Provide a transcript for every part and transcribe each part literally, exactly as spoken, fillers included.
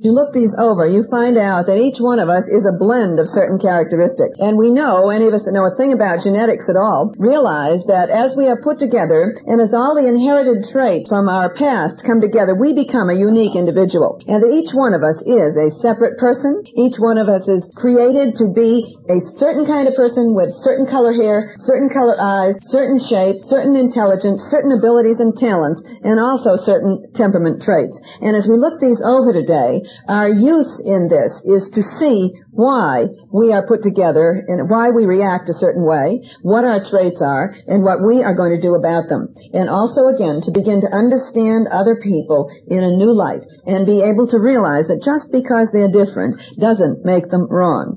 You look these over, you find out that each one of us is a blend of certain characteristics. And we know, any of us that know a thing about genetics at all, realize that as we are put together, and as all the inherited traits from our past come together, we become a unique individual. And that each one of us is a separate person. Each one of us is created to be a certain kind of person with certain color hair, certain color eyes, certain shape, certain intelligence, certain abilities and talents, and also certain temperament traits. And as we look these over today, our use in this is to see why we are put together and why we react a certain way, what our traits are, and what we are going to do about them. And also, again, to begin to understand other people in a new light and be able to realize that just because they're different doesn't make them wrong.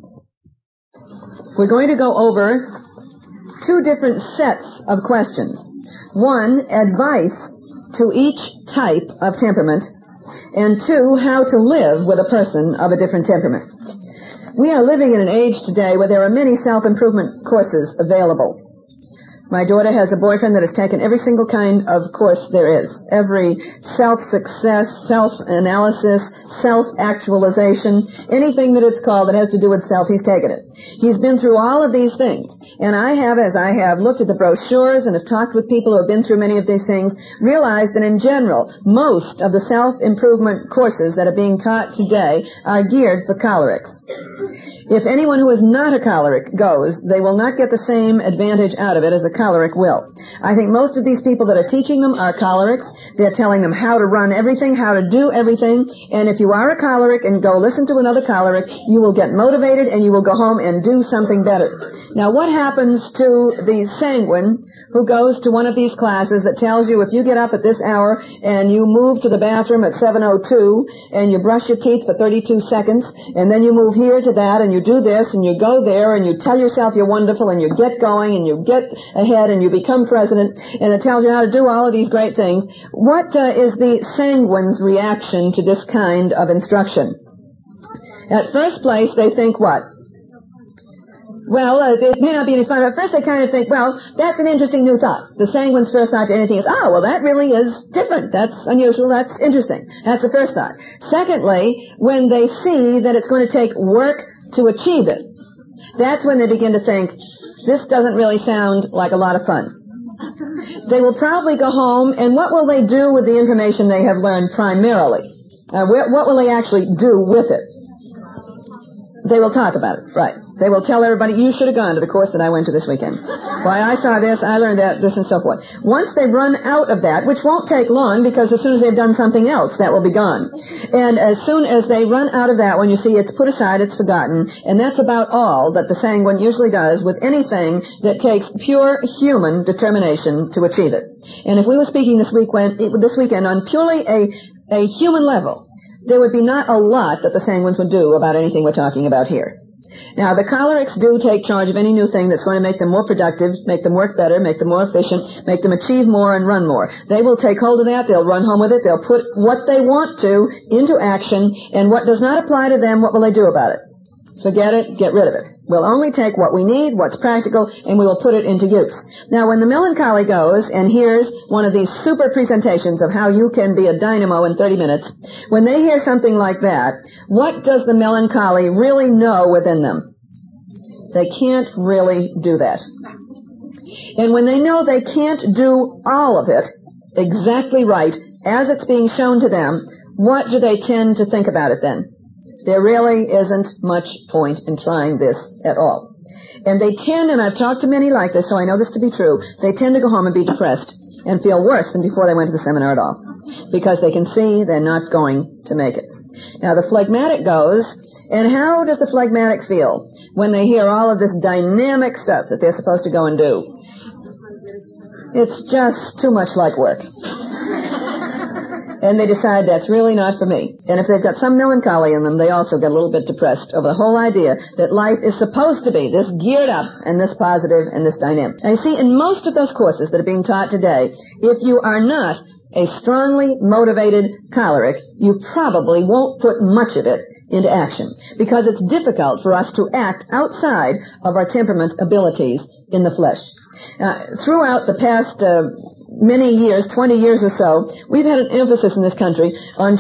We're going to go over two different sets of questions. One, advice to each type of temperament, and two, how to live with a person of a different temperament. We are living in an age today where there are many self-improvement courses available. My daughter has a boyfriend that has taken every single kind of course there is. Every self-success, self-analysis, self-actualization, anything that it's called that has to do with self, he's taken it. He's been through all of these things. And I have, as I have looked at the brochures and have talked with people who have been through many of these things, realized that in general, most of the self-improvement courses that are being taught today are geared for cholerics. If anyone who is not a choleric goes, they will not get the same advantage out of it as a choleric will. I think most of these people that are teaching them are cholerics. They're telling them how to run everything, how to do everything. And if you are a choleric and go listen to another choleric, you will get motivated and you will go home and do something better. Now, what happens to the sanguine who goes to one of these classes that tells you if you get up at this hour and you move to the bathroom at seven oh two and you brush your teeth for thirty-two seconds and then you move here to that and you do this and you go there and you tell yourself you're wonderful and you get going and you get ahead and you become president and it tells you how to do all of these great things. What uh, is the sanguine's reaction to this kind of instruction? At first place, they think what? Well, uh, it may not be any fun. At first they kind of think, well, that's an interesting new thought. The sanguine's first thought to anything is, oh, well, that really is different. That's unusual. That's interesting. That's the first thought. Secondly, when they see that it's going to take work to achieve it, that's when they begin to think, this doesn't really sound like a lot of fun. They will probably go home, and what will they do with the information they have learned primarily? Uh, wh- what will they actually do with it? They will talk about it, right. They will tell everybody, you should have gone to the course that I went to this weekend. Why, I saw this, I learned that, this and so forth. Once they run out of that, which won't take long because as soon as they've done something else, that will be gone. And as soon as they run out of that, when you see it's put aside, it's forgotten, and that's about all that the sanguine usually does with anything that takes pure human determination to achieve it. And if we were speaking this weekend, this weekend on purely a, a human level, there would be not a lot that the sanguines would do about anything we're talking about here. Now, the cholerics do take charge of any new thing that's going to make them more productive, make them work better, make them more efficient, make them achieve more and run more. They will take hold of that, they'll run home with it, they'll put what they want to into action, and what does not apply to them, what will they do about it? Forget it, get rid of it. We'll only take what we need, what's practical, and we will put it into use. Now, when the melancholy goes and hears one of these super presentations of how you can be a dynamo in thirty minutes, when they hear something like that, what does the melancholy really know within them? They can't really do that. And when they know they can't do all of it exactly right as it's being shown to them, what do they tend to think about it then? There really isn't much point in trying this at all. And they tend, and I've talked to many like this, so I know this to be true, they tend to go home and be depressed and feel worse than before they went to the seminar at all, because they can see they're not going to make it. Now, the phlegmatic goes, and how does the phlegmatic feel when they hear all of this dynamic stuff that they're supposed to go and do? It's just too much like work. And they decide that's really not for me. And if they've got some melancholy in them, they also get a little bit depressed over the whole idea that life is supposed to be this geared up and this positive and this dynamic. Now, you see, in most of those courses that are being taught today, if you are not a strongly motivated choleric, you probably won't put much of it into action, because it's difficult for us to act outside of our temperament abilities in the flesh. Uh, throughout the past uh, many years, twenty years or so, we've had an emphasis in this country on just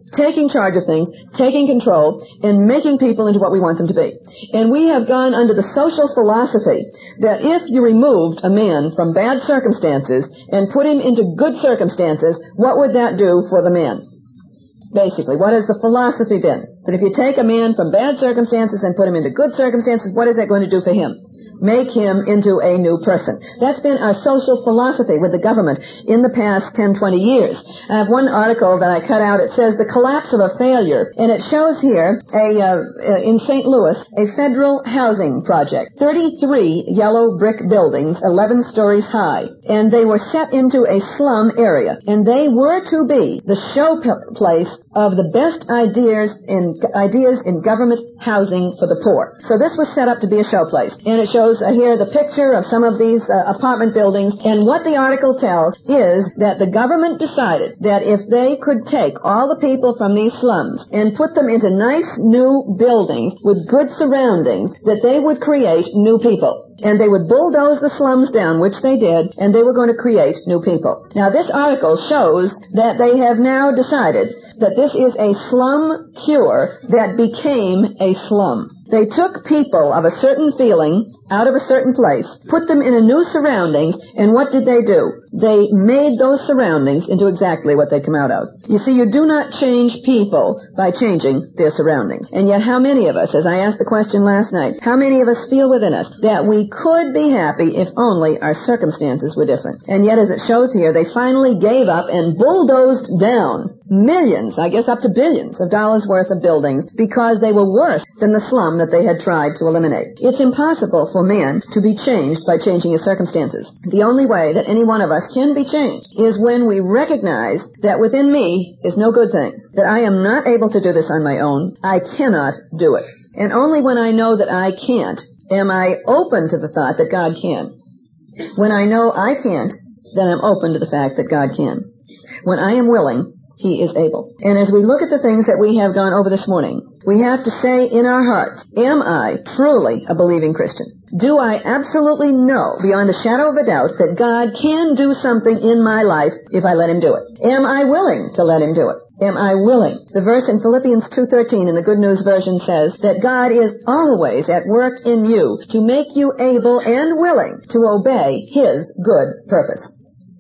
taking charge of things, taking control, and making people into what we want them to be. And we have gone under the social philosophy that if you removed a man from bad circumstances and put him into good circumstances, what would that do for the man? Basically, what has the philosophy been? That if you take a man from bad circumstances and put him into good circumstances, what is that going to do for him? Make him into a new person. That's been our social philosophy with the government in the past ten, twenty years. I have one article that I cut out. It says the collapse of a failure, and it shows here a uh, in Saint Louis a federal housing project. thirty-three yellow brick buildings, eleven stories high, and they were set into a slum area, and they were to be the showplace of the best ideas in ideas in government housing for the poor. So this was set up to be a showplace, and it shows Uh, here the picture of some of these uh, apartment buildings, and what the article tells is that the government decided that if they could take all the people from these slums and put them into nice new buildings with good surroundings, that they would create new people. And they would bulldoze the slums down, which they did, and they were going to create new people. Now, this article shows that they have now decided that this is a slum cure that became a slum. They took people of a certain feeling out of a certain place, put them in a new surroundings, and what did they do? They made those surroundings into exactly what they come out of. You see, you do not change people by changing their surroundings. And yet how many of us, as I asked the question last night, how many of us feel within us that we could be happy if only our circumstances were different? And yet, as it shows here, they finally gave up and bulldozed down millions, I guess up to billions of dollars worth of buildings because they were worse than the slum that they had tried to eliminate. It's impossible for man to be changed by changing his circumstances. The only way that any one of us can be changed is when we recognize that within me is no good thing, that I am not able to do this on my own. I cannot do it. And only when I know that I can't am I open to the thought that God can. When I know I can't, then I'm open to the fact that God can. When I am willing, He is able. And as we look at the things that we have gone over this morning, we have to say in our hearts, am I truly a believing Christian? Do I absolutely know, beyond a shadow of a doubt, that God can do something in my life if I let Him do it? Am I willing to let Him do it? Am I willing? The verse in Philippians two thirteen in the Good News Version says that God is always at work in you to make you able and willing to obey His good purpose.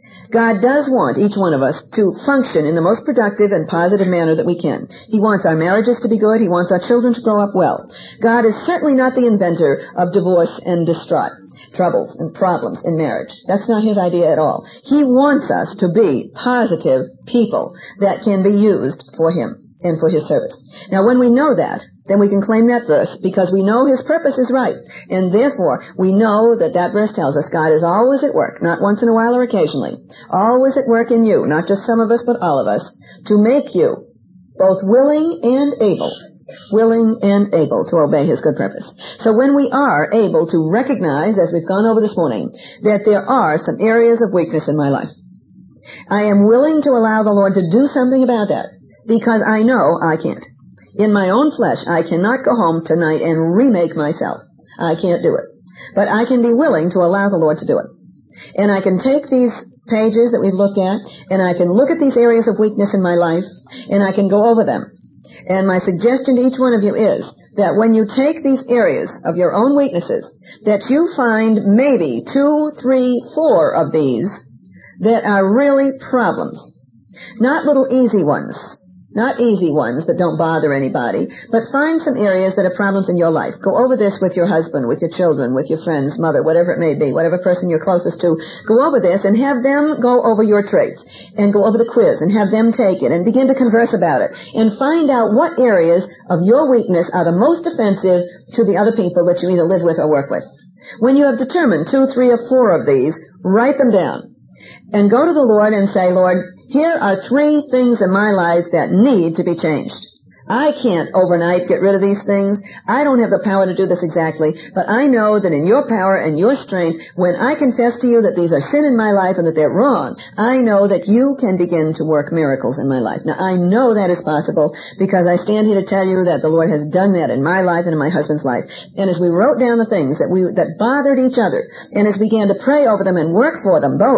God does want each one of us to function in the most productive and positive manner that we can. He wants our marriages to be good. He wants our children to grow up well. God is certainly not the inventor of divorce and distraught, troubles and problems in marriage. That's not His idea at all. He wants us to be positive people that can be used for Him and for His service. Now, when we know that, then we can claim that verse because we know His purpose is right. And therefore, we know that that verse tells us God is always at work, not once in a while or occasionally, always at work in you, not just some of us, but all of us, to make you both willing and able, willing and able to obey His good purpose. So when we are able to recognize, as we've gone over this morning, that there are some areas of weakness in my life, I am willing to allow the Lord to do something about that because I know I can't. In my own flesh, I cannot go home tonight and remake myself. I can't do it. But I can be willing to allow the Lord to do it. And I can take these pages that we've looked at, and I can look at these areas of weakness in my life, and I can go over them. And my suggestion to each one of you is that when you take these areas of your own weaknesses, that you find maybe two, three, four of these that are really problems. Not little easy ones. Not easy ones that don't bother anybody, but find some areas that are problems in your life. Go over this with your husband, with your children, with your friends, mother, whatever it may be, whatever person you're closest to. Go over this and have them go over your traits and go over the quiz and have them take it and begin to converse about it and find out what areas of your weakness are the most offensive to the other people that you either live with or work with. When you have determined two, three, or four of these, write them down and go to the Lord and say, Lord, here are three things in my life that need to be changed. I can't overnight get rid of these things. I don't have the power to do this exactly, but I know that in your power and your strength, when I confess to you that these are sin in my life and that they're wrong, I know that you can begin to work miracles in my life. Now, I know that is possible because I stand here to tell you that the Lord has done that in my life and in my husband's life. And as we wrote down the things that we that bothered each other, and as we began to pray over them and work for them both,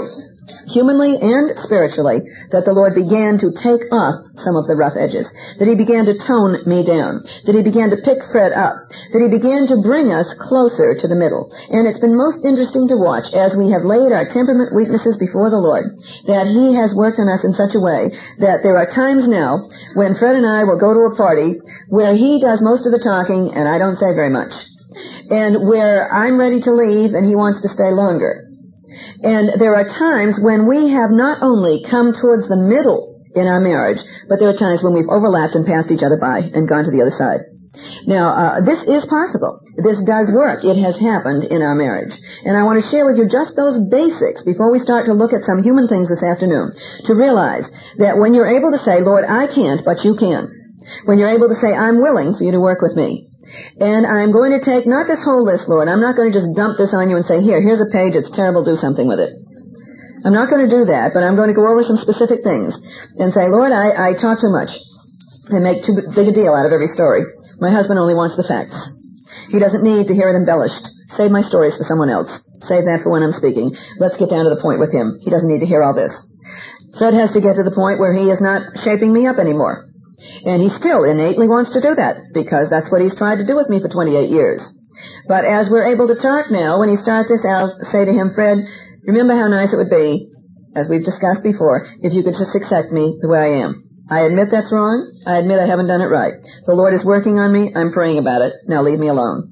humanly and spiritually, that the Lord began to take off some of the rough edges, that he began to tone me down, that he began to pick Fred up, that he began to bring us closer to the middle. And it's been most interesting to watch as we have laid our temperament weaknesses before the Lord, that he has worked on us in such a way that there are times now when Fred and I will go to a party where he does most of the talking and I don't say very much, and where I'm ready to leave and he wants to stay longer. And there are times when we have not only come towards the middle in our marriage, but there are times when we've overlapped and passed each other by and gone to the other side. Now, uh, this is possible. This does work. It has happened in our marriage. And I want to share with you just those basics before we start to look at some human things this afternoon, to realize that when you're able to say, Lord, I can't, but you can. When you're able to say, I'm willing for you to work with me. And I'm going to take not this whole list, Lord. I'm not going to just dump this on you and say, here, here's a page. It's terrible. Do something with it. I'm not going to do that, but I'm going to go over some specific things and say, Lord, I, I talk too much. I make too big a deal out of every story. My husband only wants the facts. He doesn't need to hear it embellished. Save my stories for someone else. Save that for when I'm speaking. Let's get down to the point with him. He doesn't need to hear all this. Fred has to get to the point where he is not shaping me up anymore. And he still innately wants to do that, because that's what he's tried to do with me for twenty-eight years. But as we're able to talk now, when he starts this, I'll say to him, Fred, remember how nice it would be, as we've discussed before, if you could just accept me the way I am. I admit that's wrong. I admit I haven't done it right. The Lord is working on me. I'm praying about it. Now leave me alone.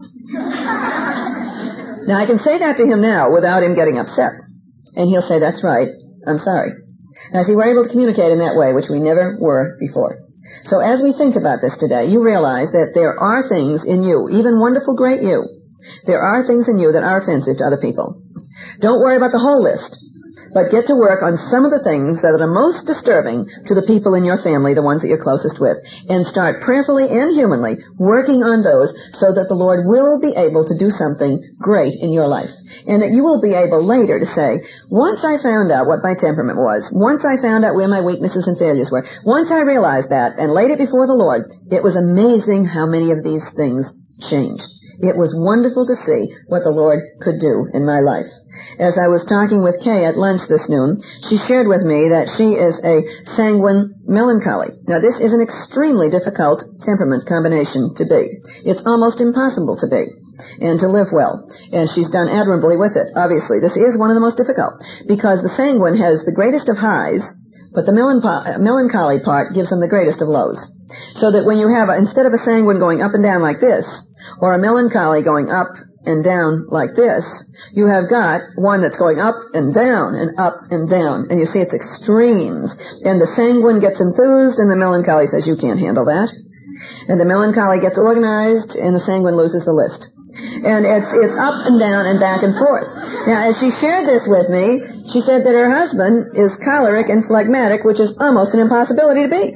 Now, I can say that to him now without him getting upset. And he'll say, that's right. I'm sorry. Now, see, we're able to communicate in that way, which we never were before. So as we think about this today, you realize that there are things in you, even wonderful, great you. There are things in you that are offensive to other people. Don't worry about the whole list, but get to work on some of the things that are most disturbing to the people in your family, the ones that you're closest with, and start prayerfully and humanly working on those so that the Lord will be able to do something great in your life, and that you will be able later to say, once I found out what my temperament was, once I found out where my weaknesses and failures were, once I realized that and laid it before the Lord, it was amazing how many of these things changed. It was wonderful to see what the Lord could do in my life. As I was talking with Kay at lunch this noon, she shared with me that she is a sanguine melancholy. Now, this is an extremely difficult temperament combination to be. It's almost impossible to be and to live well. And she's done admirably with it. Obviously, this is one of the most difficult because the sanguine has the greatest of highs, but the melancholy part gives them the greatest of lows. So that when you have, a, instead of a sanguine going up and down like this, or a melancholy going up and down like this, you have got one that's going up and down and up and down. And you see it's extremes. And the sanguine gets enthused and the melancholy says, you can't handle that. And the melancholy gets organized and the sanguine loses the list. And it's it's up and down and back and forth. Now, as she shared this with me, she said that her husband is choleric and phlegmatic, which is almost an impossibility to be.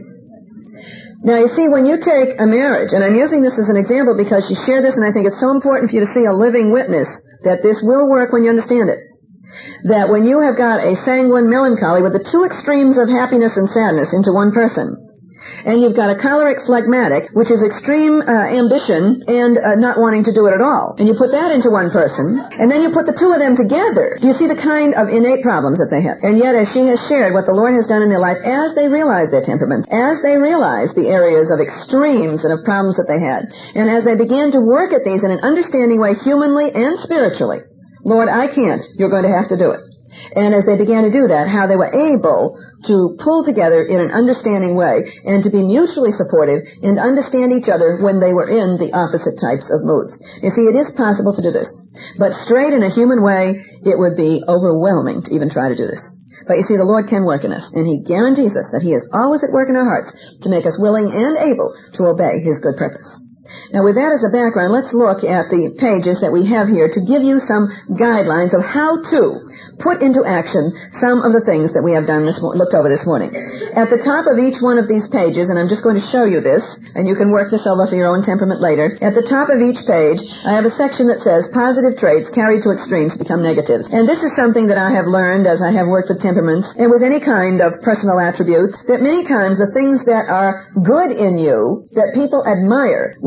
Now, you see, when you take a marriage, and I'm using this as an example because she shared this, and I think it's so important for you to see a living witness that this will work when you understand it. That when you have got a sanguine melancholy with the two extremes of happiness and sadness into one person, and you've got a choleric phlegmatic, which is extreme uh, ambition and uh, not wanting to do it at all. And you put that into one person, and then you put the two of them together. Do you see the kind of innate problems that they have? And yet, as she has shared what the Lord has done in their life, as they realize their temperament, as they realize the areas of extremes and of problems that they had, and as they began to work at these in an understanding way, humanly and spiritually, Lord, I can't. You're going to have to do it. And as they began to do that, how they were able to pull together in an understanding way and to be mutually supportive and understand each other when they were in the opposite types of moods. You see, it is possible to do this. But straight in a human way, it would be overwhelming to even try to do this. But you see, the Lord can work in us, and He guarantees us that He is always at work in our hearts to make us willing and able to obey His good purpose. Now, with that as a background, let's look at the pages that we have here to give you some guidelines of how to put into action some of the things that we have done this mo- looked over this morning. At the top of each one of these pages, and I'm just going to show you this, and you can work this over for your own temperament later. At the top of each page, I have a section that says positive traits carried to extremes become negative. And this is something that I have learned as I have worked with temperaments and with any kind of personal attribute, that many times the things that are good in you, that people admire, when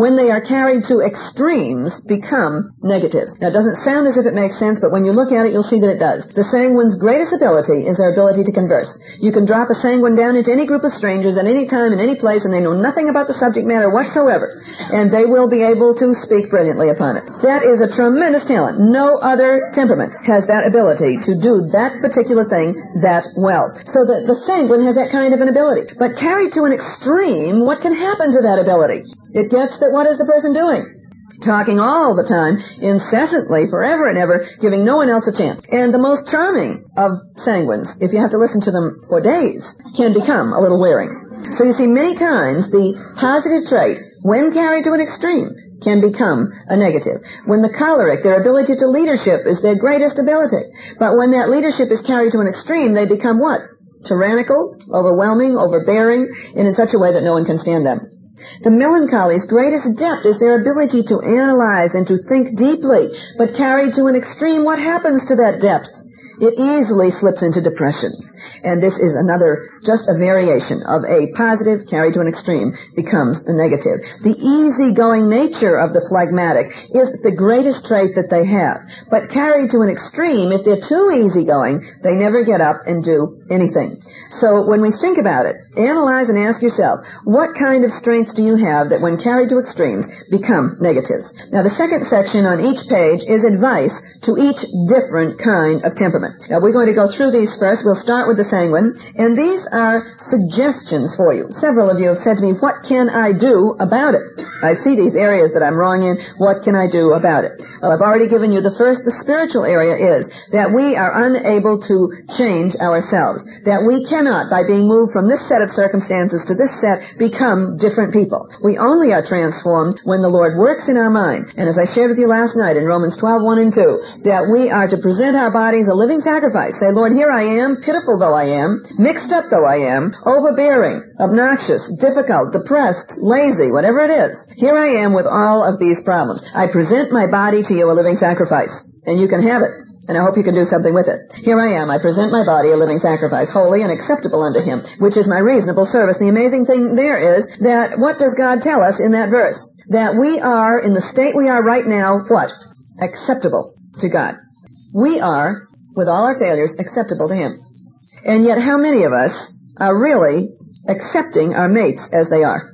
when they are carried to extremes, become negatives. Now, it doesn't sound as if it makes sense, but when you look at it, you'll see that it does. The sanguine's greatest ability is their ability to converse. You can drop a sanguine down into any group of strangers at any time, in any place, and they know nothing about the subject matter whatsoever, and they will be able to speak brilliantly upon it. That is a tremendous talent. No other temperament has that ability to do that particular thing that well. So the, the sanguine has that kind of an ability. But carried to an extreme, what can happen to that ability? It gets that what is the person doing? Talking all the time, incessantly, forever and ever, giving no one else a chance. And the most charming of sanguines, if you have to listen to them for days, can become a little wearing. So you see, many times the positive trait, when carried to an extreme, can become a negative. When the choleric, their ability to leadership is their greatest ability. But when that leadership is carried to an extreme, they become what? Tyrannical, overwhelming, overbearing, and in such a way that no one can stand them. The melancholy's greatest depth is their ability to analyze and to think deeply, but carried to an extreme, what happens to that depth? It easily slips into depression. And this is another, just a variation of a positive carried to an extreme becomes a negative. The easygoing nature of the phlegmatic is the greatest trait that they have. But carried to an extreme, if they're too easygoing, they never get up and do anything. So when we think about it, analyze and ask yourself, what kind of strengths do you have that when carried to extremes become negatives? Now the second section on each page is advice to each different kind of temperament. Now we're going to go through these first. We'll start with the sanguine, and these are suggestions for you. Several of you have said to me, what can I do about it? I see these areas that I'm wrong in. What can I do about it? Well, I've already given you the first. The spiritual area is that we are unable to change ourselves, that we cannot, by being moved from this set of circumstances to this set, become different people. We only are transformed when the Lord works in our mind. And as I shared with you last night in Romans twelve, one and two, that we are to present our bodies a living sacrifice. Say, Lord, here I am, pitiful though I am, mixed up though I am, overbearing, obnoxious, difficult, depressed, lazy, whatever it is. Here I am with all of these problems. I present my body to you a living sacrifice, and you can have it. And I hope you can do something with it. Here I am. I present my body a living sacrifice, holy and acceptable unto him, which is my reasonable service. The amazing thing there is that what does God tell us in that verse? That we are, in the state we are right now, what? Acceptable to God. We are, with all our failures, acceptable to him. And yet how many of us are really accepting our mates as they are?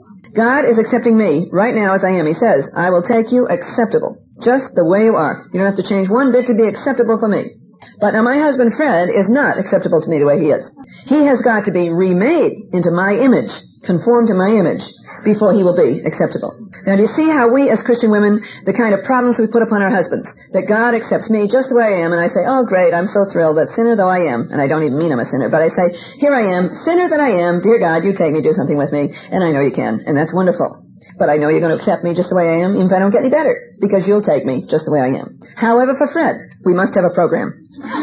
God is accepting me right now as I am. He says, I will take you acceptable, just the way you are. You don't have to change one bit to be acceptable for me. But now my husband Fred is not acceptable to me the way he is. He has got to be remade into my image, conformed to my image, before he will be acceptable. Now do you see how we as Christian women, the kind of problems we put upon our husbands, that God accepts me just the way I am, and I say, oh great, I'm so thrilled that sinner though I am, and I don't even mean I'm a sinner, but I say, here I am, sinner that I am, dear God, you take me, do something with me, and I know you can, and that's wonderful. But I know you're going to accept me just the way I am, even if I don't get any better, because you'll take me just the way I am. However, for Fred, we must have a program.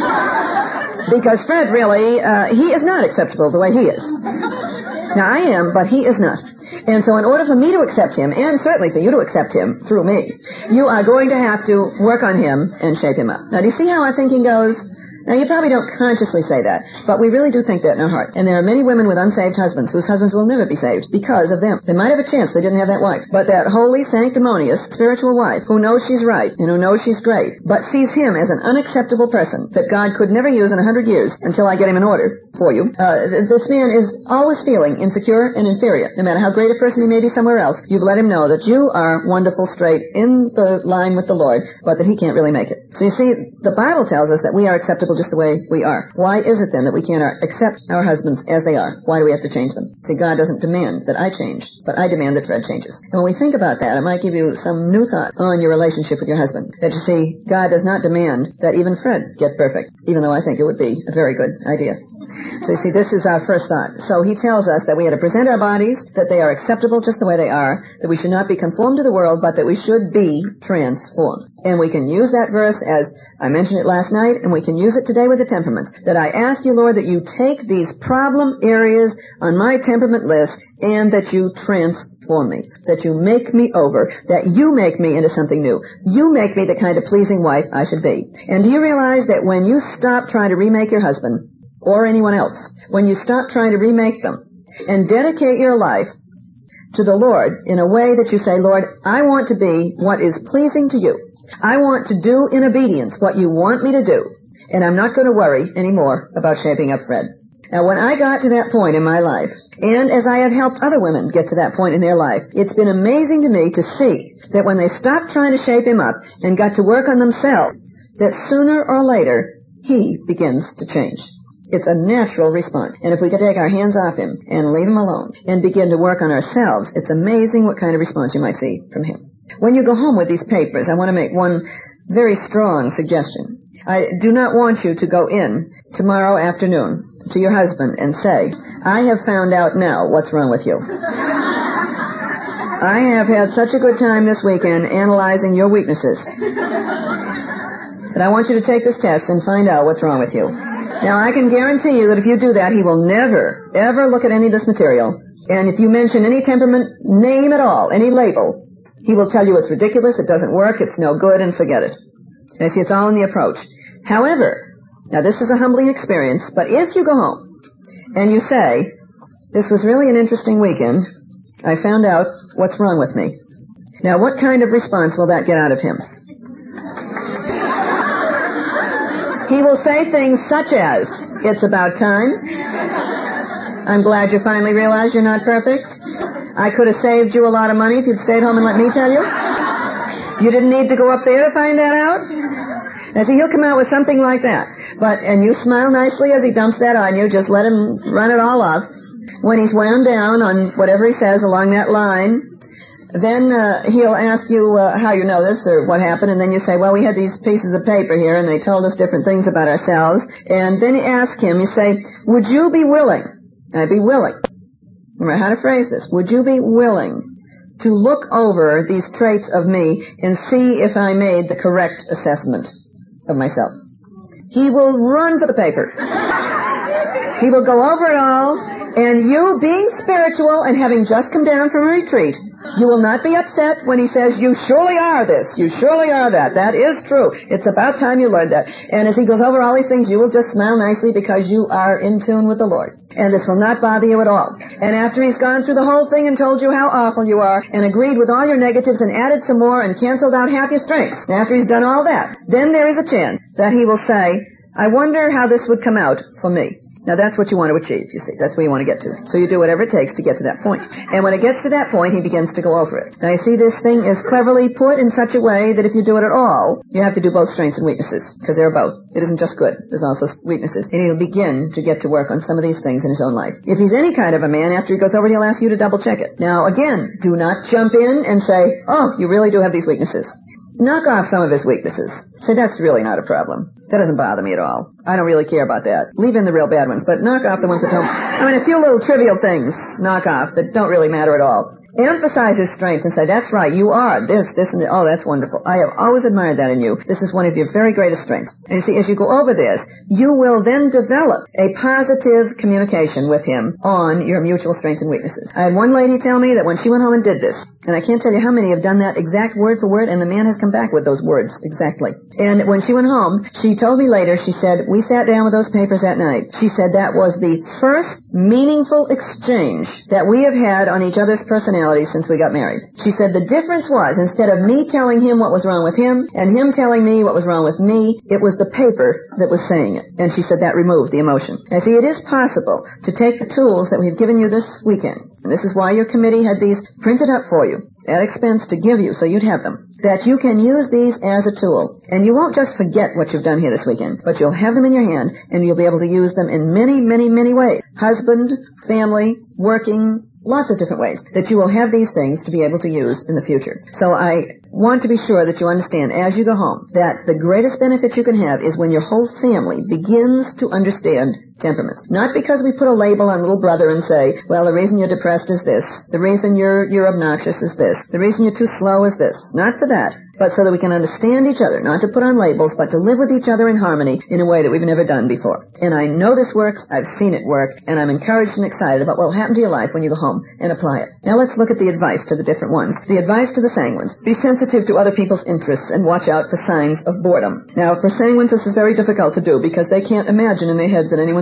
Because Fred really, uh, he is not acceptable the way he is. Now I am, but he is not. And so in order for me to accept him, and certainly for you to accept him through me, you are going to have to work on him and shape him up. Now do you see how our thinking goes? Now, you probably don't consciously say that, but we really do think that in our hearts. And there are many women with unsaved husbands whose husbands will never be saved because of them. They might have a chance they didn't have that wife. But that holy, sanctimonious, spiritual wife who knows she's right and who knows she's great, but sees him as an unacceptable person that God could never use in a hundred years until I get him in order for you. Uh, this man is always feeling insecure and inferior. No matter how great a person he may be somewhere else, you've let him know that you are wonderful, straight, in the line with the Lord, but that he can't really make it. So you see, the Bible tells us that we are acceptable just the way we are. Why is it then that we can't accept our husbands as they are? Why do we have to change them? See, God doesn't demand that I change, but I demand that Fred changes. And when we think about that, it might give you some new thought on your relationship with your husband. That you see, God does not demand that even Fred get perfect, even though I think it would be a very good idea. So you see, this is our first thought. So he tells us that we are to present our bodies, that they are acceptable just the way they are, that we should not be conformed to the world, but that we should be transformed. And we can use that verse as I mentioned it last night, and we can use it today with the temperaments. That I ask you, Lord, that you take these problem areas on my temperament list and that you transform me, that you make me over, that you make me into something new. You make me the kind of pleasing wife I should be. And do you realize that when you stop trying to remake your husband or anyone else, when you stop trying to remake them and dedicate your life to the Lord in a way that you say, Lord, I want to be what is pleasing to you. I want to do in obedience what you want me to do, and I'm not going to worry anymore about shaping up Fred. Now, when I got to that point in my life, and as I have helped other women get to that point in their life, it's been amazing to me to see that when they stopped trying to shape him up and got to work on themselves, that sooner or later, he begins to change. It's a natural response. And if we could take our hands off him and leave him alone and begin to work on ourselves, it's amazing what kind of response you might see from him. When you go home with these papers, I want to make one very strong suggestion. I do not want you to go in tomorrow afternoon to your husband and say, I have found out now what's wrong with you. I have had such a good time this weekend analyzing your weaknesses that I want you to take this test and find out what's wrong with you. Now, I can guarantee you that if you do that, he will never, ever look at any of this material. And if you mention any temperament name at all, any label, he will tell you it's ridiculous, it doesn't work, it's no good, and forget it. And see, it's all in the approach. However, now this is a humbling experience, but if you go home and you say, this was really an interesting weekend, I found out what's wrong with me. Now, what kind of response will that get out of him? He will say things such as, it's about time. I'm glad you finally realize you're not perfect. I could have saved you a lot of money if you'd stayed home and let me tell you. You didn't need to go up there to find that out. Now, see, he'll come out with something like that. But, and you smile nicely as he dumps that on you. Just let him run it all off. When he's wound down on whatever he says along that line, then uh, he'll ask you uh, how you know this or what happened, and then you say, well, we had these pieces of paper here, and they told us different things about ourselves. And then you ask him, you say, would you be willing, I'd be willing, remember how to phrase this, would you be willing to look over these traits of me and see if I made the correct assessment of myself? He will run for the paper. He will go over it all, and you, being spiritual and having just come down from a retreat, you will not be upset when he says, you surely are this, you surely are that. That is true. It's about time you learned that. And as he goes over all these things, you will just smile nicely because you are in tune with the Lord. And this will not bother you at all. And after he's gone through the whole thing and told you how awful you are and agreed with all your negatives and added some more and canceled out half your strengths, and after he's done all that, then there is a chance that he will say, I wonder how this would come out for me. Now, that's what you want to achieve, you see. That's where you want to get to. So you do whatever it takes to get to that point. And when it gets to that point, he begins to go over it. Now, you see, this thing is cleverly put in such a way that if you do it at all, you have to do both strengths and weaknesses, because they're both. It isn't just good. There's also weaknesses. And he'll begin to get to work on some of these things in his own life. If he's any kind of a man, after he goes over it, he'll ask you to double check it. Now, again, do not jump in and say, oh, you really do have these weaknesses. Knock off some of his weaknesses. Say, that's really not a problem. That doesn't bother me at all. I don't really care about that. Leave in the real bad ones, but knock off the ones that don't. I mean, a few little trivial things, knock off, that don't really matter at all. Emphasize his strengths and say, that's right, you are this, this, and this. Oh, that's wonderful. I have always admired that in you. This is one of your very greatest strengths. And you see, as you go over this, you will then develop a positive communication with him on your mutual strengths and weaknesses. I had one lady tell me that when she went home and did this, and I can't tell you how many have done that exact word for word, and the man has come back with those words exactly. And when she went home, she told me later, she said, we sat down with those papers that night. She said that was the first meaningful exchange that we have had on each other's personalities since we got married. She said the difference was, instead of me telling him what was wrong with him, and him telling me what was wrong with me, it was the paper that was saying it. And she said that removed the emotion. And see, it is possible to take the tools that we've given you this weekend, and this is why your committee had these printed up for you, at expense to give you, so you'd have them, that you can use these as a tool. And you won't just forget what you've done here this weekend, but you'll have them in your hand, and you'll be able to use them in many, many, many ways. Husband, family, working, lots of different ways that you will have these things to be able to use in the future. So I want to be sure that you understand as you go home that the greatest benefit you can have is when your whole family begins to understand temperaments. Not because we put a label on little brother and say, well, the reason you're depressed is this. The reason you're, you're obnoxious is this. The reason you're too slow is this. Not for that, but so that we can understand each other, not to put on labels, but to live with each other in harmony in a way that we've never done before. And I know this works, I've seen it work, and I'm encouraged and excited about what will happen to your life when you go home and apply it. Now let's look at the advice to the different ones. The advice to the sanguines. Be sensitive to other people's interests and watch out for signs of boredom. Now, for sanguines, this is very difficult to do because they can't imagine in their heads that anyone's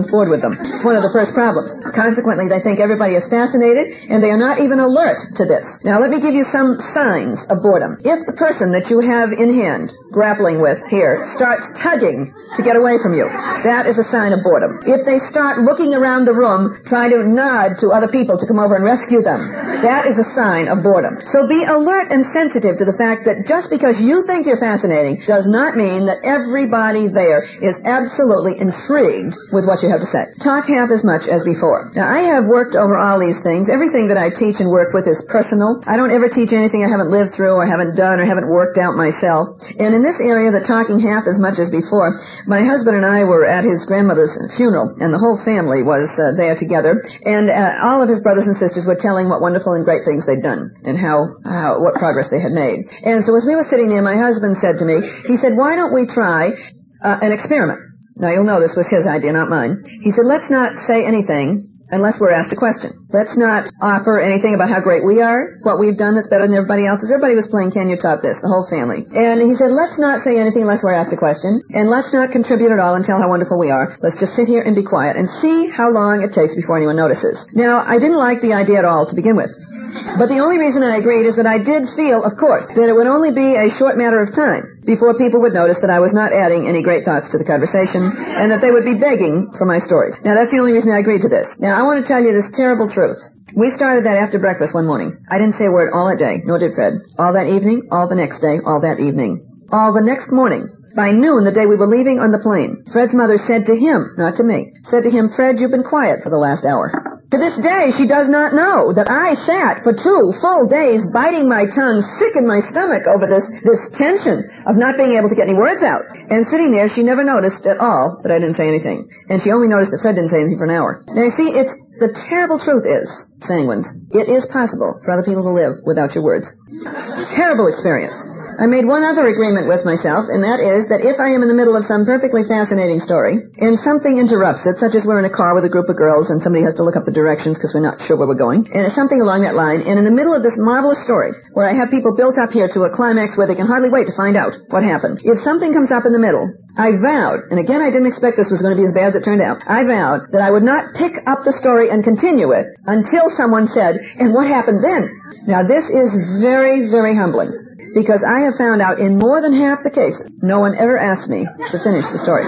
everyone's bored with them. It's one of the first problems. Consequently, they think everybody is fascinated, and they are not even alert to this. Now, let me give you some signs of boredom. If the person that you have in hand, grappling with here, starts tugging to get away from you, that is a sign of boredom. If they start looking around the room, trying to nod to other people to come over and rescue them, that is a sign of boredom. So be alert and sensitive to the fact that just because you think you're fascinating does not mean that everybody there is absolutely intrigued with what you have to say. Talk half as much as before. Now, I have worked over all these things. Everything that I teach and work with is personal. I don't ever teach anything I haven't lived through or haven't done or haven't worked out myself. And in this area, the talking half as much as before, my husband and I were at his grandmother's funeral, and the whole family was uh, there together, and uh, all of his brothers and sisters were telling what wonderful and great things they'd done and how, how what progress they had made. And so as we were sitting there, my husband said to me, he said, why don't we try uh, an experiment? Now, you'll know this was his idea, not mine. He said, let's not say anything unless we're asked a question. Let's not offer anything about how great we are, what we've done that's better than everybody else's. Everybody was playing Can You Top This, the whole family. And he said, let's not say anything unless we're asked a question, and let's not contribute at all and tell how wonderful we are. Let's just sit here and be quiet and see how long it takes before anyone notices. Now, I didn't like the idea at all to begin with. But the only reason I agreed is that I did feel, of course, that it would only be a short matter of time before people would notice that I was not adding any great thoughts to the conversation and that they would be begging for my stories. Now, that's the only reason I agreed to this. Now, I want to tell you this terrible truth. We started that after breakfast one morning. I didn't say a word all that day, nor did Fred. All that evening, all the next day, all that evening. All the next morning. By noon, the day we were leaving on the plane, Fred's mother said to him, not to me, said to him, Fred, you've been quiet for the last hour. To this day, she does not know that I sat for two full days biting my tongue, sick in my stomach over this, this tension of not being able to get any words out. And sitting there, she never noticed at all that I didn't say anything. And she only noticed that Fred didn't say anything for an hour. Now, you see, it's the terrible truth is, sanguines, it is possible for other people to live without your words. Terrible experience. I made one other agreement with myself, and that is that if I am in the middle of some perfectly fascinating story, and something interrupts it, such as we're in a car with a group of girls and somebody has to look up the directions because we're not sure where we're going, and it's something along that line, and in the middle of this marvelous story, where I have people built up here to a climax where they can hardly wait to find out what happened, if something comes up in the middle, I vowed, and again I didn't expect this was going to be as bad as it turned out, I vowed that I would not pick up the story and continue it until someone said, and what happened then? Now this is very, very humbling. Because I have found out in more than half the cases, no one ever asked me to finish the story.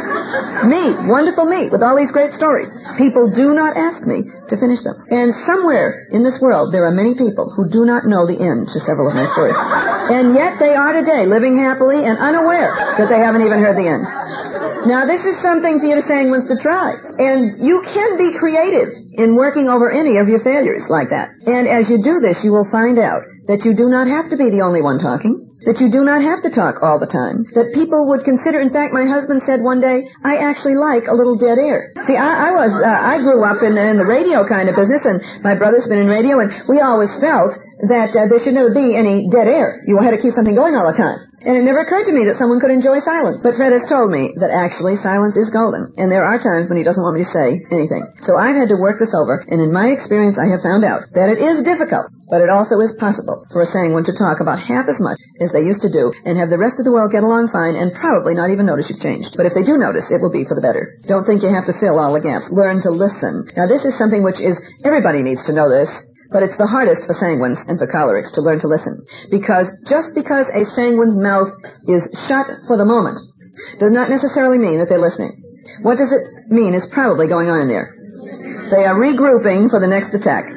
Me, wonderful me, with all these great stories. People do not ask me to finish them. And somewhere in this world, there are many people who do not know the end to several of my stories. And yet they are today living happily and unaware that they haven't even heard the end. Now, this is something for you to sanguines to try. And you can be creative in working over any of your failures like that. And as you do this, you will find out that you do not have to be the only one talking, that you do not have to talk all the time, that people would consider, in fact, my husband said one day, I actually like a little dead air. See, I, I was, uh, I grew up in, in the radio kind of business, and my brother's been in radio, and we always felt that uh, there should never be any dead air. You had to keep something going all the time. And it never occurred to me that someone could enjoy silence. But Fred has told me that actually silence is golden. And there are times when he doesn't want me to say anything. So I've had to work this over. And in my experience, I have found out that it is difficult, but it also is possible for a sanguine to talk about half as much as they used to do and have the rest of the world get along fine and probably not even notice you've changed. But if they do notice, it will be for the better. Don't think you have to fill all the gaps. Learn to listen. Now, this is something which is, everybody needs to know this. But it's the hardest for sanguines and for cholerics to learn to listen. Because just because a sanguine's mouth is shut for the moment does not necessarily mean that they're listening. What does it mean is probably going on in there. They are regrouping for the next attack.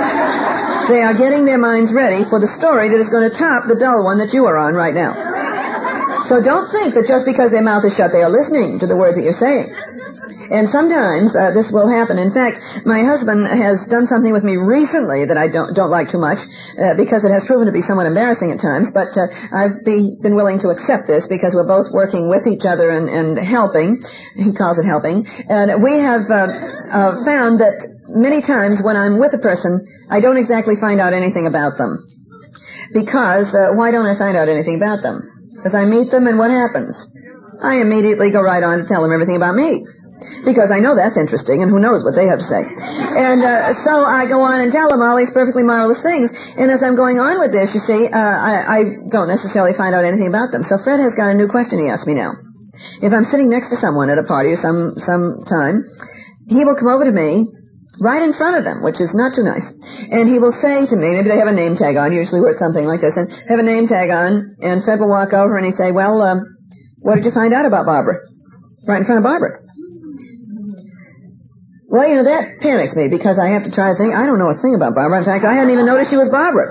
They are getting their minds ready for the story that is going to top the dull one that you are on right now. So don't think that just because their mouth is shut, they are listening to the words that you're saying. And sometimes uh, this will happen. In fact, my husband has done something with me recently that I don't don't like too much uh, because it has proven to be somewhat embarrassing at times. But uh, I've be, been willing to accept this because we're both working with each other and, and helping. He calls it helping. And we have uh, uh, found that many times when I'm with a person, I don't exactly find out anything about them. Because uh, why don't I find out anything about them? Because I meet them and what happens? I immediately go right on to tell them everything about me. Because I know that's interesting, and who knows what they have to say. And uh, so I go on and tell them all these perfectly marvelous things. And as I'm going on with this, you see, uh, I, I don't necessarily find out anything about them. So Fred has got a new question he asks me now. If I'm sitting next to someone at a party or some some time, he will come over to me right in front of them, which is not too nice. And he will say to me, maybe they have a name tag on, usually we're at something like this, and have a name tag on, and Fred will walk over and he'd say, well, um, what did you find out about Barbara? Right in front of Barbara. Well, you know, that panics me because I have to try to think, I don't know a thing about Barbara. In fact, I hadn't even noticed she was Barbara.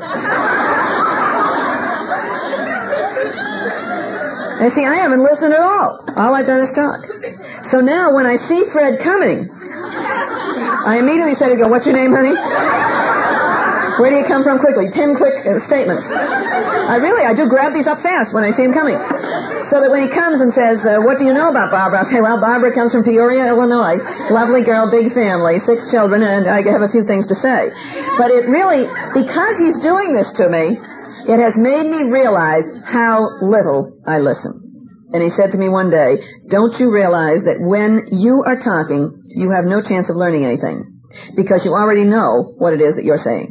And see, I haven't listened at all. All I've done is talk. So now when I see Fred coming, I immediately say to go, what's your name, honey? Where do you come from? Quickly. Ten quick uh, statements. I really, I do grab these up fast when I see him coming. So that when he comes and says, uh, what do you know about Barbara? I'll say, well, Barbara comes from Peoria, Illinois. Lovely girl, big family, six children, and I have a few things to say. But it really, because he's doing this to me, it has made me realize how little I listen. And he said to me one day, don't you realize that when you are talking, you have no chance of learning anything? Because you already know what it is that you're saying.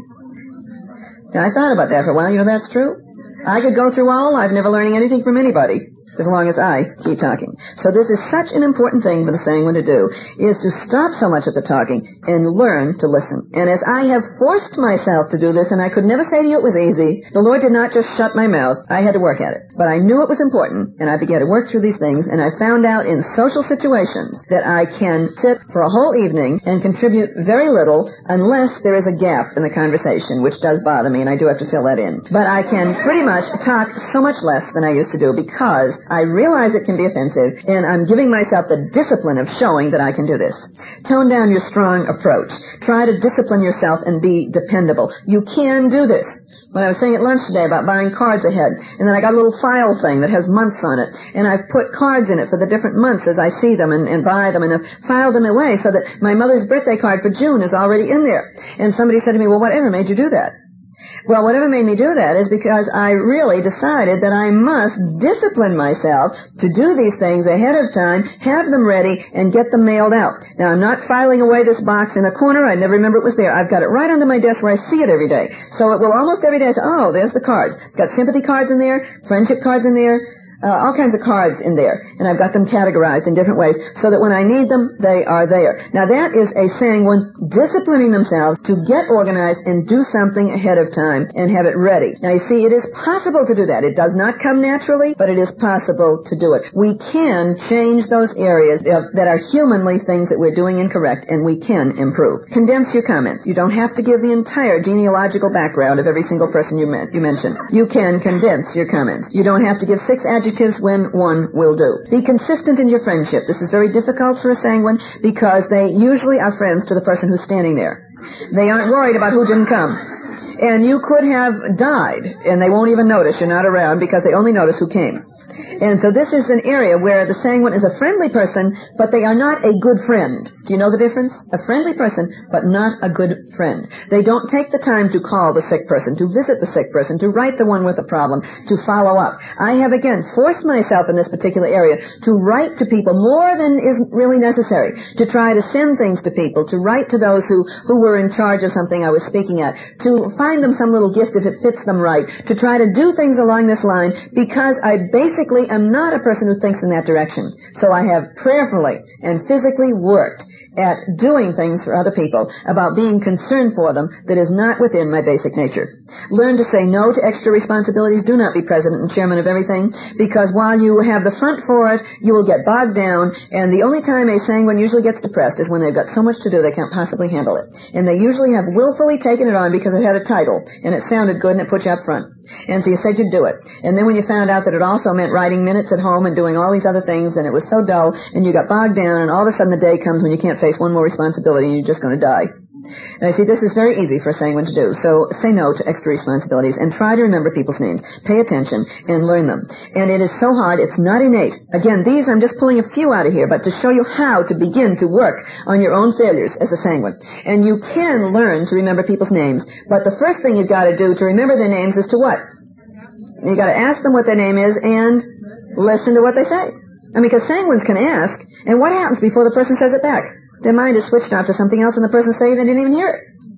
Now, I thought about that for a while. You know, that's true. I could go through all life never learning anything from anybody, as long as I keep talking. So this is such an important thing for the sanguine to do, is to stop so much of the talking and learn to listen. And as I have forced myself to do this, and I could never say to you it was easy, the Lord did not just shut my mouth. I had to work at it. But I knew it was important, and I began to work through these things, and I found out in social situations that I can sit for a whole evening and contribute very little unless there is a gap in the conversation, which does bother me, and I do have to fill that in. But I can pretty much talk so much less than I used to do because I realize it can be offensive, and I'm giving myself the discipline of showing that I can do this. Tone down your strong approach. Try to discipline yourself and be dependable. You can do this. When I was saying at lunch today about buying cards ahead, and then I got a little file thing that has months on it, and I've put cards in it for the different months as I see them and, and buy them, and I've filed them away so that my mother's birthday card for June is already in there. And somebody said to me, well, whatever made you do that? Well, whatever made me do that is because I really decided that I must discipline myself to do these things ahead of time, have them ready, and get them mailed out. Now, I'm not filing away this box in a corner. I never remember it was there. I've got it right under my desk where I see it every day. So it will almost every day say, oh, there's the cards. It's got sympathy cards in there, friendship cards in there, Uh, all kinds of cards in there, and I've got them categorized in different ways so that when I need them, they are there. Now that is a sanguine disciplining themselves to get organized and do something ahead of time and have it ready. Now you see, it is possible to do that. It does not come naturally, but it is possible to do it. We can change those areas that are humanly things that we're doing incorrect, and we can improve. Condense your comments. You don't have to give the entire genealogical background of every single person you, met, you mentioned. You can condense your comments. You don't have to give six adjectives when one will do. Be consistent in your friendship. This is very difficult for a sanguine because they usually are friends to the person who's standing there. They aren't worried about who didn't come. And you could have died, and they won't even notice you're not around because they only notice who came. And so this is an area where the sanguine is a friendly person, but they are not a good friend. Do you know the difference? A friendly person, but not a good friend. They don't take the time to call the sick person, to visit the sick person, to write the one with a problem, to follow up. I have, again, forced myself in this particular area to write to people more than is really necessary, to try to send things to people, to write to those who, who were in charge of something I was speaking at, to find them some little gift if it fits them right, to try to do things along this line, because I basically am not a person who thinks in that direction. So I have prayerfully and physically worked at doing things for other people, about being concerned for them that is not within my basic nature. Learn to say no to extra responsibilities. Do not be president and chairman of everything, because while you have the front for it, you will get bogged down, and the only time a sanguine usually gets depressed is when they've got so much to do they can't possibly handle it. And they usually have willfully taken it on because it had a title, and it sounded good, and it put you up front. And so you said you'd do it. And then when you found out that it also meant writing minutes at home and doing all these other things, and it was so dull, and you got bogged down, and all of a sudden the day comes when you can't face one more responsibility and you're just going to die. And I see this is very easy for a sanguine to do. So say no to extra responsibilities and try to remember people's names. Pay attention and learn them. And it is so hard, it's not innate. Again, these I'm just pulling a few out of here, but to show you how to begin to work on your own failures as a sanguine. And you can learn to remember people's names, but the first thing you've got to do to remember their names is to what? You've got to ask them what their name is and listen to what they say. I mean, because sanguines can ask, and what happens before the person says it back? Their mind is switched off to something else, and the person saying they didn't even hear it.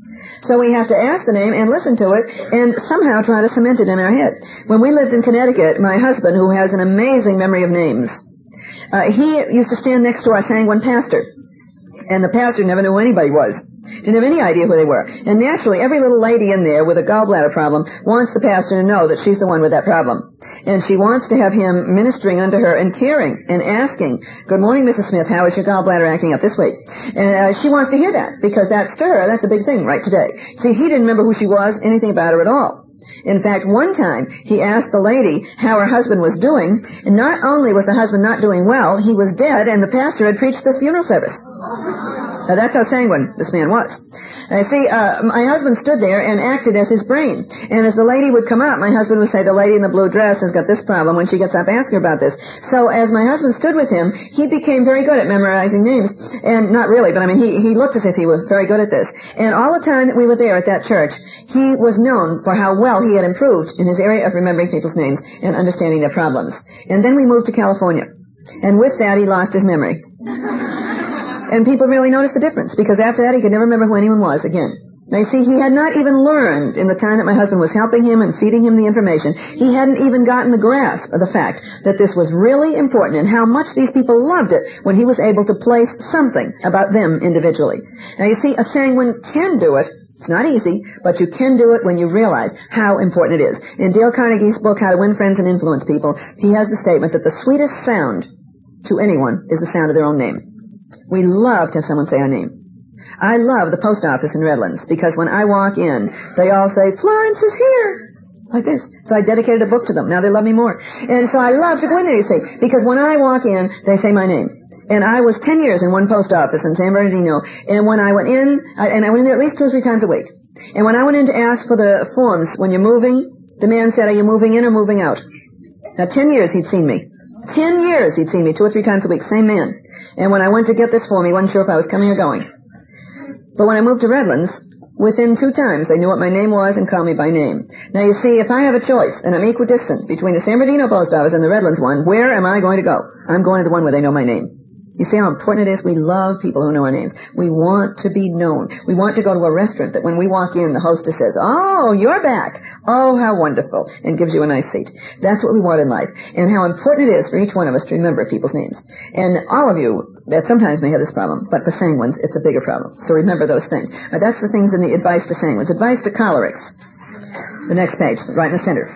So we have to ask the name and listen to it and somehow try to cement it in our head. When we lived in Connecticut, my husband, who has an amazing memory of names, uh, he used to stand next to our sanguine pastor. And the pastor never knew who anybody was. Didn't have any idea who they were. And naturally, every little lady in there with a gallbladder problem wants the pastor to know that she's the one with that problem. And she wants to have him ministering unto her and caring and asking, "Good morning, Missus Smith, how is your gallbladder acting up this week?" And uh, she wants to hear that, because that's, to her, that's a big thing right today. See, he didn't remember who she was, anything about her at all. In fact, one time, he asked the lady how her husband was doing, and not only was the husband not doing well, he was dead, and the pastor had preached the funeral service. Now, that's how sanguine this man was. Uh, see, uh, my husband stood there and acted as his brain. And as the lady would come up, my husband would say, "The lady in the blue dress has got this problem. When she gets up, ask her about this." So as my husband stood with him, he became very good at memorizing names. And not really, but I mean, he, he looked as if he was very good at this. And all the time that we were there at that church, he was known for how well he had improved in his area of remembering people's names and understanding their problems. And then we moved to California. And with that, he lost his memory. And people really noticed the difference, because after that he could never remember who anyone was again. Now, you see, he had not even learned in the time that my husband was helping him and feeding him the information, he hadn't even gotten the grasp of the fact that this was really important and how much these people loved it when he was able to place something about them individually. Now, you see, a sanguine can do it. It's not easy, but you can do it when you realize how important it is. In Dale Carnegie's book, How to Win Friends and Influence People, he has the statement that the sweetest sound to anyone is the sound of their own name. We love to have someone say our name. I love the post office in Redlands, because when I walk in, they all say, "Florence is here," like this. So I dedicated a book to them. Now they love me more. And so I love to go in there, you see, because when I walk in, they say my name. And I was ten years in one post office in San Bernardino, and when I went in, I, and I went in there at least two or three times a week. And when I went in to ask for the forms, when you're moving, the man said, "Are you moving in or moving out?" Now, ten years he'd seen me. Ten years he'd seen me, two or three times a week, same man. And when I went to get this form, he wasn't sure if I was coming or going. But when I moved to Redlands, within two times, they knew what my name was and called me by name. Now, you see, if I have a choice, and I'm equidistant between the San Bernardino post office and the Redlands one, where am I going to go? I'm going to the one where they know my name. You see how important it is? We love people who know our names. We want to be known. We want to go to a restaurant that when we walk in, the hostess says, "Oh, you're back. Oh, how wonderful," and gives you a nice seat. That's what we want in life, and how important it is for each one of us to remember people's names. And all of you that sometimes may have this problem, but for sanguines, it's a bigger problem. So remember those things. Now, that's the things in the advice to sanguines. Advice to cholerics. The next page, right in the center.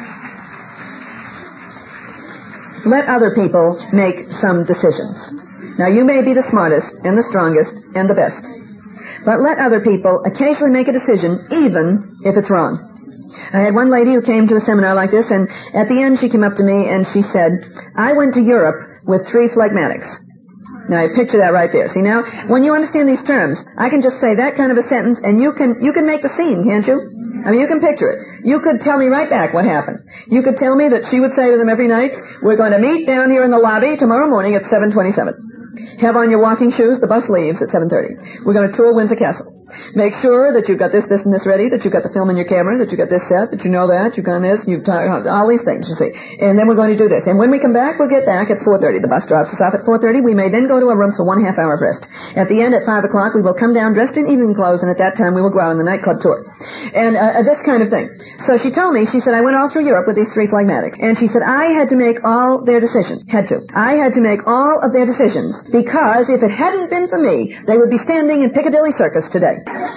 Let other people make some decisions. Now, you may be the smartest and the strongest and the best, but let other people occasionally make a decision, even if it's wrong. I had one lady who came to a seminar like this, and at the end she came up to me and she said, "I went to Europe with three phlegmatics." Now, I picture that right there. See, now, when you understand these terms, I can just say that kind of a sentence, and you can you can make the scene, can't you? I mean, you can picture it. You could tell me right back what happened. You could tell me that she would say to them every night, "We're going to meet down here in the lobby tomorrow morning at seven twenty-seven. Have on your walking shoes. The bus leaves at seven thirty. We're going to tour Windsor Castle. Make sure that you've got this, this, and this ready, that you've got the film in your camera, that you've got this set, that you know that, you've done this, you've done all these things, you see. And then we're going to do this. And when we come back, we'll get back at four thirty. The bus drops us off at four thirty. We may then go to our rooms for one half hour of rest. At the end, at five o'clock, we will come down dressed in evening clothes, and at that time, we will go out on the nightclub tour." And uh, this kind of thing. So she told me, she said, "I went all through Europe with these three phlegmatics." And she said, "I had to make all their decisions. Had to. I had to make all of their decisions, because if it hadn't been for me, they would be standing in Piccadilly Circus today."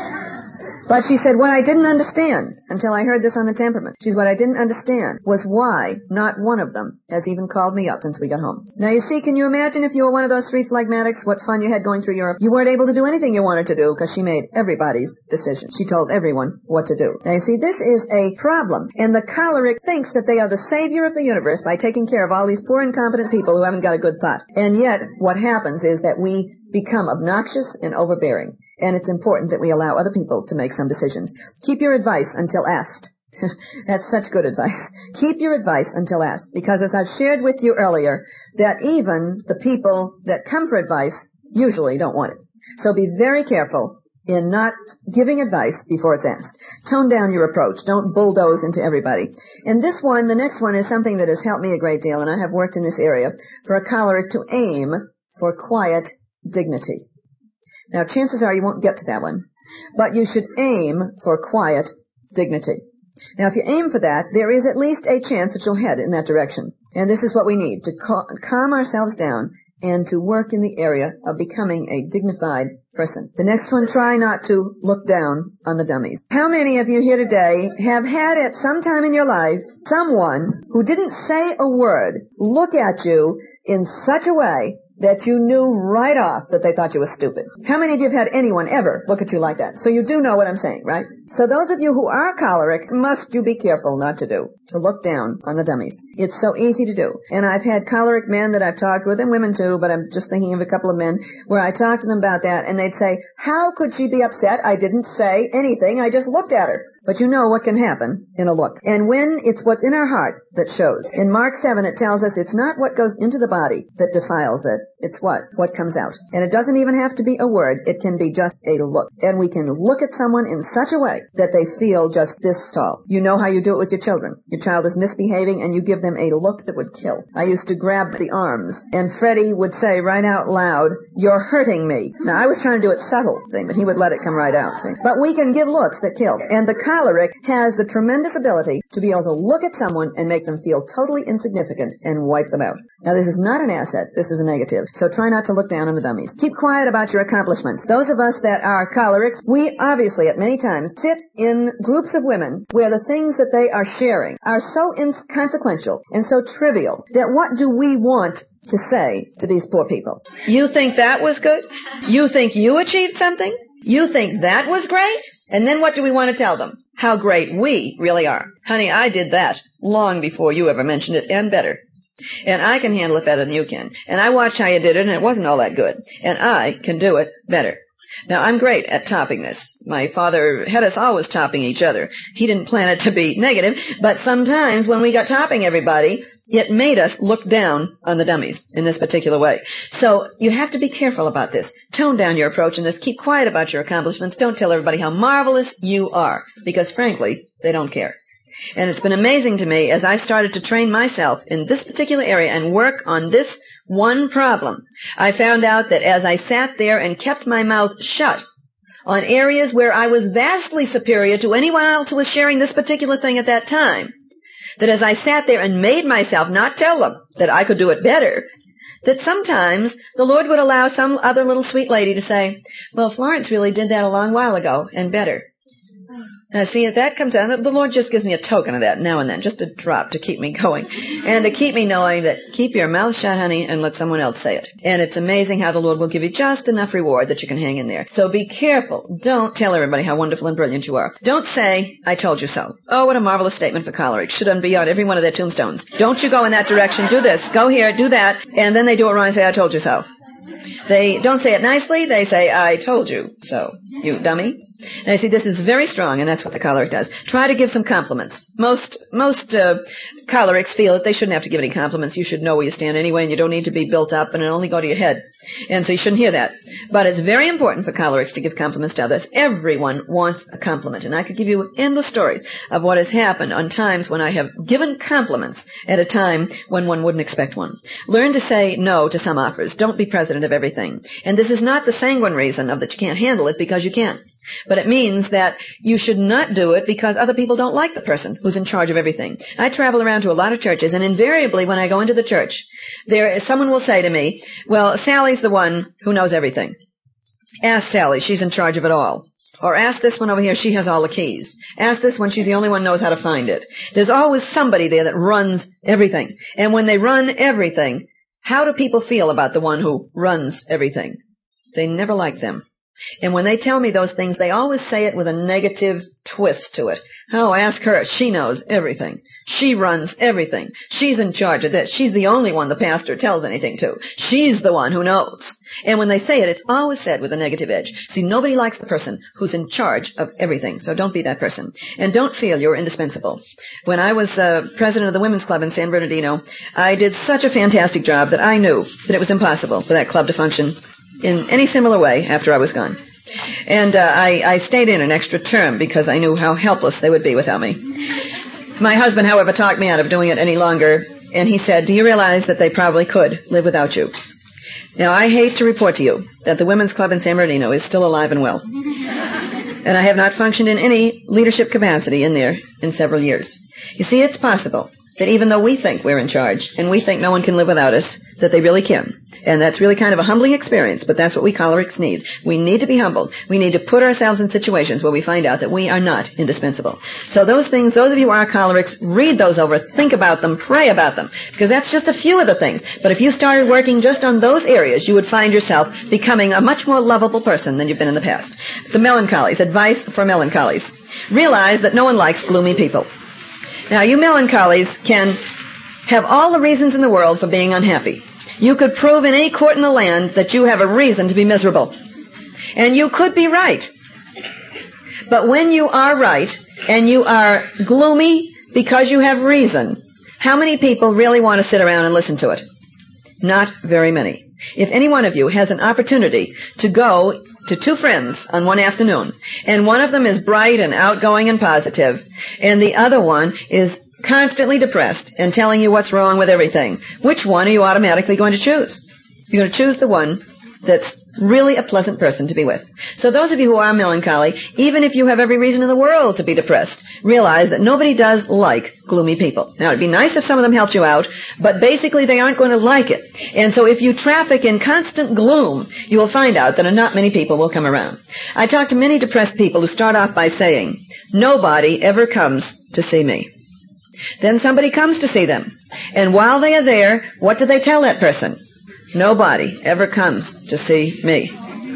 But she said, what I didn't understand until I heard this on the temperament, she's what I didn't understand was why not one of them has even called me up since we got home. Now, you see, can you imagine if you were one of those three phlegmatics, what fun you had going through Europe? You weren't able to do anything you wanted to do because she made everybody's decision. She told everyone what to do. Now, you see, this is a problem. And the choleric thinks that they are the savior of the universe by taking care of all these poor, incompetent people who haven't got a good thought. And yet, what happens is that we become obnoxious and overbearing. And it's important that we allow other people to make some decisions. Keep your advice until asked. That's such good advice. Keep your advice until asked. Because as I've shared with you earlier, that even the people that come for advice usually don't want it. So be very careful in not giving advice before it's asked. Tone down your approach. Don't bulldoze into everybody. And this one, the next one, is something that has helped me a great deal, and I have worked in this area, for a choleric to aim for quiet dignity. Now, chances are you won't get to that one, but you should aim for quiet dignity. Now, if you aim for that, there is at least a chance that you'll head in that direction. And this is what we need, to cal- calm ourselves down and to work in the area of becoming a dignified person. The next one, try not to look down on the dummies. How many of you here today have had at some time in your life someone who didn't say a word look at you in such a way that you knew right off that they thought you were stupid? How many of you have had anyone ever look at you like that? So you do know what I'm saying, right? So those of you who are choleric, must you be careful not to do, to look down on the dummies. It's so easy to do. And I've had choleric men that I've talked with, and women too, but I'm just thinking of a couple of men, where I talked to them about that, and they'd say, how could she be upset? I didn't say anything, I just looked at her. But you know what can happen in a look. And when it's what's in our heart that shows. In Mark seven, it tells us it's not what goes into the body that defiles it. It's what? What comes out. And it doesn't even have to be a word. It can be just a look. And we can look at someone in such a way that they feel just this tall. You know how you do it with your children. Your child is misbehaving and you give them a look that would kill. I used to grab the arms, and Freddie would say right out loud, you're hurting me. Now, I was trying to do it subtle, see, but he would let it come right out, see. But we can give looks that kill. And the choleric has the tremendous ability to be able to look at someone and make them feel totally insignificant and wipe them out. Now, this is not an asset. This is a negative. So try not to look down on the dummies. Keep quiet about your accomplishments. Those of us that are cholerics, we obviously at many times sit in groups of women where the things that they are sharing are so inconsequential and so trivial that what do we want to say to these poor people? You think that was good? You think you achieved something? You think that was great? And then what do we want to tell them? How great we really are. Honey, I did that long before you ever mentioned it, and better. And I can handle it better than you can. And I watched how you did it, and it wasn't all that good. And I can do it better. Now, I'm great at topping this. My father had us always topping each other. He didn't plan it to be negative, but sometimes when we got topping everybody, it made us look down on the dummies in this particular way. So you have to be careful about this. Tone down your approach in this. Keep quiet about your accomplishments. Don't tell everybody how marvelous you are, because frankly, they don't care. And it's been amazing to me as I started to train myself in this particular area and work on this one problem. I found out that as I sat there and kept my mouth shut on areas where I was vastly superior to anyone else who was sharing this particular thing at that time, that as I sat there and made myself not tell them that I could do it better, that sometimes the Lord would allow some other little sweet lady to say, well, Florence really did that a long while ago and better. Now, see, if that comes out, the Lord just gives me a token of that now and then, just a drop to keep me going, and to keep me knowing that keep your mouth shut, honey, and let someone else say it. And it's amazing how the Lord will give you just enough reward that you can hang in there. So be careful. Don't tell everybody how wonderful and brilliant you are. Don't say, I told you so. Oh, what a marvelous statement for cholerics. Should be on every one of their tombstones. Don't you go in that direction. Do this. Go here. Do that. And then they do it wrong and say, I told you so. They don't say it nicely. They say, I told you so, you dummy. Now, you see, this is very strong, and that's what the choleric does. Try to give some compliments. Most most uh, cholerics feel that they shouldn't have to give any compliments. You should know where you stand anyway, and you don't need to be built up, and it'll only go to your head. And so you shouldn't hear that. But it's very important for cholerics to give compliments to others. Everyone wants a compliment, and I could give you endless stories of what has happened on times when I have given compliments at a time when one wouldn't expect one. Learn to say no to some offers. Don't be president of everything. And this is not the sanguine reason of that you can't handle it, because you can. But it means that you should not do it because other people don't like the person who's in charge of everything. I travel around to a lot of churches, and invariably when I go into the church, there someone will say to me, well, Sally's the one who knows everything. Ask Sally, she's in charge of it all. Or ask this one over here, she has all the keys. Ask this one, she's the only one who knows how to find it. There's always somebody there that runs everything. And when they run everything, how do people feel about the one who runs everything? They never like them. And when they tell me those things, they always say it with a negative twist to it. Oh, ask her. She knows everything. She runs everything. She's in charge of this. She's the only one the pastor tells anything to. She's the one who knows. And when they say it, it's always said with a negative edge. See, nobody likes the person who's in charge of everything, so don't be that person. And don't feel you're indispensable. When I was uh, president of the Women's Club in San Bernardino, I did such a fantastic job that I knew that it was impossible for that club to function in any similar way after I was gone. And uh, I, I stayed in an extra term because I knew how helpless they would be without me. My husband, however, talked me out of doing it any longer, and he said, do you realize that they probably could live without you? Now, I hate to report to you that the Women's Club in San Bernardino is still alive and well. And I have not functioned in any leadership capacity in there in several years. You see, it's possible that even though we think we're in charge and we think no one can live without us, that they really can. And that's really kind of a humbling experience, but that's what we cholerics need. We need to be humbled. We need to put ourselves in situations where we find out that we are not indispensable. So those things, those of you who are cholerics, read those over, think about them, pray about them, because that's just a few of the things. But if you started working just on those areas, you would find yourself becoming a much more lovable person than you've been in the past. The melancholies, advice for melancholies. Realize that no one likes gloomy people. Now, you melancholies can have all the reasons in the world for being unhappy. You could prove in any court in the land that you have a reason to be miserable. And you could be right. But when you are right and you are gloomy because you have reason, how many people really want to sit around and listen to it? Not very many. If any one of you has an opportunity to go to two friends on one afternoon, and one of them is bright and outgoing and positive, and the other one is constantly depressed and telling you what's wrong with everything, which one are you automatically going to choose? You're going to choose the one that's really a pleasant person to be with. So those of you who are melancholy, even if you have every reason in the world to be depressed, realize that nobody does like gloomy people. Now, it'd be nice if some of them helped you out, but basically they aren't going to like it. And so if you traffic in constant gloom, you will find out that not many people will come around. I talk to many depressed people who start off by saying, nobody ever comes to see me. Then somebody comes to see them. And while they are there, what do they tell that person? Nobody ever comes to see me.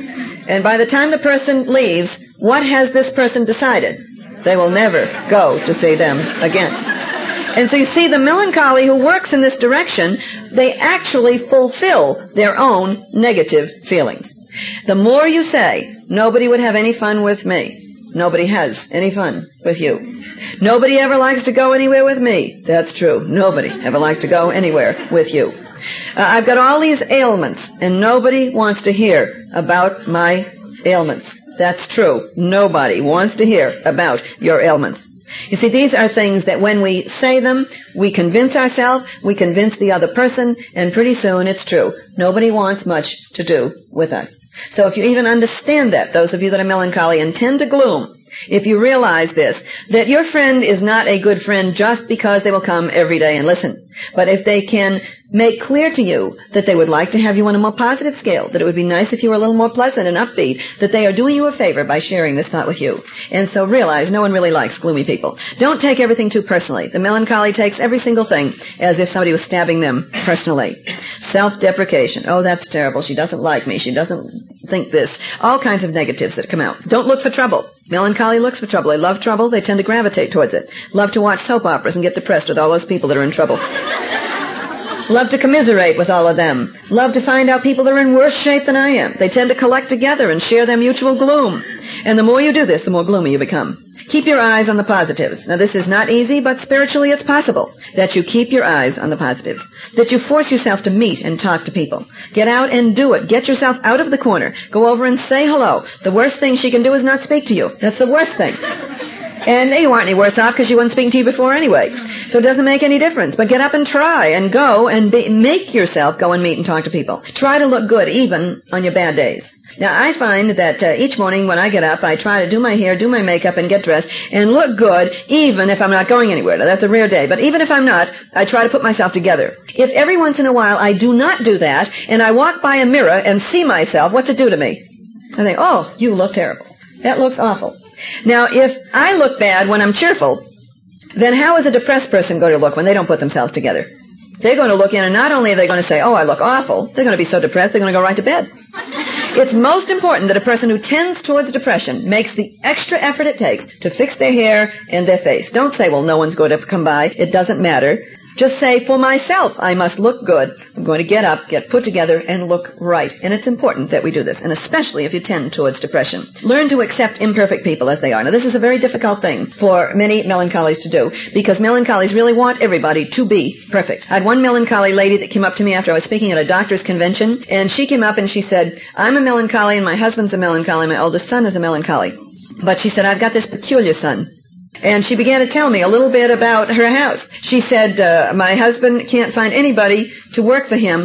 And by the time the person leaves, what has this person decided? They will never go to see them again. And so you see, the melancholy who works in this direction, they actually fulfill their own negative feelings. The more you say, nobody would have any fun with me, nobody has any fun with you. Nobody ever likes to go anywhere with me. That's true. Nobody ever likes to go anywhere with you. Uh, I've got all these ailments, and nobody wants to hear about my ailments. That's true. Nobody wants to hear about your ailments. You see, these are things that when we say them, we convince ourselves, we convince the other person, and pretty soon it's true. Nobody wants much to do with us. So if you even understand that, those of you that are melancholy and tend to gloom, if you realize this, that your friend is not a good friend just because they will come every day and listen, but if they can make clear to you that they would like to have you on a more positive scale, that it would be nice if you were a little more pleasant and upbeat, that they are doing you a favor by sharing this thought with you. And so realize no one really likes gloomy people. Don't take everything too personally. The melancholy takes every single thing as if somebody was stabbing them personally. Self-deprecation. Oh, that's terrible. She doesn't like me. She doesn't think this. All kinds of negatives that come out. Don't look for trouble. Melancholy looks for trouble. They love trouble. They tend to gravitate towards it. Love to watch soap operas and get depressed with all those people that are in trouble. Love to commiserate with all of them. Love to find out people that are in worse shape than I am. They tend to collect together and share their mutual gloom. And the more you do this, the more gloomy you become. Keep your eyes on the positives. Now, this is not easy, but spiritually it's possible that you keep your eyes on the positives. That you force yourself to meet and talk to people. Get out and do it. Get yourself out of the corner. Go over and say hello. The worst thing she can do is not speak to you. That's the worst thing. And you aren't any worse off because she wasn't speaking to you before anyway. So it doesn't make any difference. But get up and try and go and be, make yourself go and meet and talk to people. Try to look good even on your bad days. Now, I find that uh, each morning when I get up, I try to do my hair, do my makeup, and get dressed and look good even if I'm not going anywhere. Now, that's a rare day. But even if I'm not, I try to put myself together. If every once in a while I do not do that and I walk by a mirror and see myself, what's it do to me? I think, oh, you look terrible. That looks awful. Now, if I look bad when I'm cheerful, then how is a depressed person going to look when they don't put themselves together? They're going to look in, and not only are they going to say, oh, I look awful, they're going to be so depressed, they're going to go right to bed. It's most important that a person who tends towards depression makes the extra effort it takes to fix their hair and their face. Don't say, well, no one's going to come by. It doesn't matter. Just say, for myself, I must look good. I'm going to get up, get put together, and look right. And it's important that we do this, and especially if you tend towards depression. Learn to accept imperfect people as they are. Now, this is a very difficult thing for many melancholies to do, because melancholies really want everybody to be perfect. I had one melancholy lady that came up to me after I was speaking at a doctor's convention, and she came up and she said, I'm a melancholy, and my husband's a melancholy, my oldest son is a melancholy. But she said, I've got this peculiar son. And she began to tell me a little bit about her house. She said, uh, my husband can't find anybody to work for him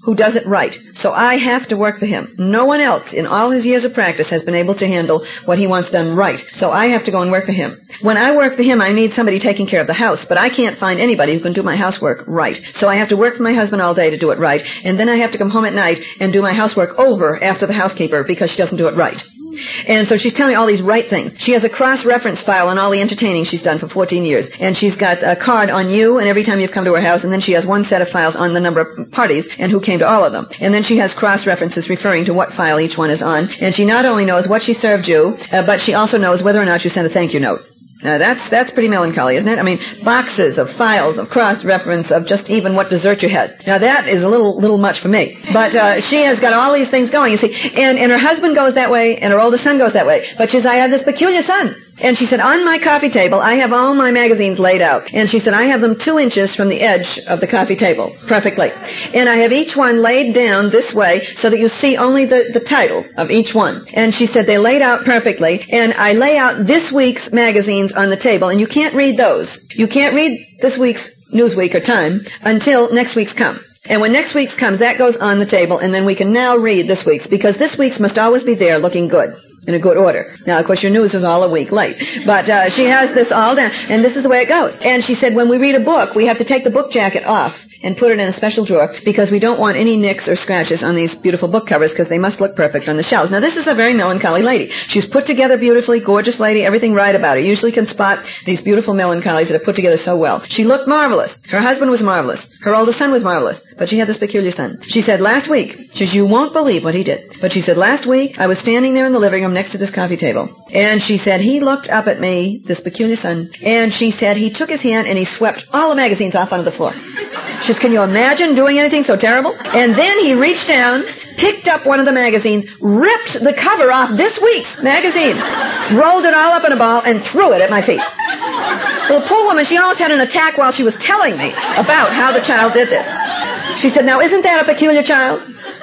who does it right. So I have to work for him. No one else in all his years of practice has been able to handle what he wants done right. So I have to go and work for him. When I work for him, I need somebody taking care of the house, but I can't find anybody who can do my housework right. So I have to work for my husband all day to do it right, and then I have to come home at night and do my housework over after the housekeeper because she doesn't do it right. And so she's telling me all these right things. She has a cross-reference file on all the entertaining she's done for fourteen years. And she's got a card on you and every time you've come to her house. And then she has one set of files on the number of parties and who came to all of them. And then she has cross-references referring to what file each one is on. And she not only knows what she served you, uh, but she also knows whether or not you sent a thank you note. Now, that's that's pretty melancholy, isn't it? I mean, boxes of files, of cross-reference, of just even what dessert you had. Now, that is a little little much for me. But uh, she has got all these things going, you see. And, and her husband goes that way, and her oldest son goes that way. But she says, I have this peculiar son. And she said, on my coffee table, I have all my magazines laid out. And she said, I have them two inches from the edge of the coffee table, perfectly. And I have each one laid down this way so that you see only the, the title of each one. And she said, they're laid out perfectly. And I lay out this week's magazines on the table, and you can't read those. You can't read this week's Newsweek or Time until next week's come. And when next week's comes, that goes on the table, and then we can now read this week's, because this week's must always be there looking good, in a good order. Now, of course, your news is all a week late, but uh, she has this all down, and this is the way it goes. And she said when we read a book, we have to take the book jacket off and put it in a special drawer, because we don't want any nicks or scratches on these beautiful book covers, because they must look perfect on the shelves. Now, this is a very melancholy lady. She's put together beautifully, gorgeous lady, everything right about her. You usually can spot these beautiful melancholies that are put together so well. She looked marvelous. Her husband was marvelous. Her oldest son was marvelous. But she had this peculiar son. She said, last week, she said, you won't believe what he did. But she said, last week, I was standing there in the living room next to this coffee table. And she said, he looked up at me, this peculiar son, and she said, he took his hand and he swept all the magazines off onto the floor. She says, can you imagine doing anything so terrible? And then he reached down, picked up one of the magazines, ripped the cover off this week's magazine, rolled it all up in a ball, and threw it at my feet. Well, the poor woman, she almost had an attack while she was telling me about how the child did this. She said, now, isn't that a peculiar child?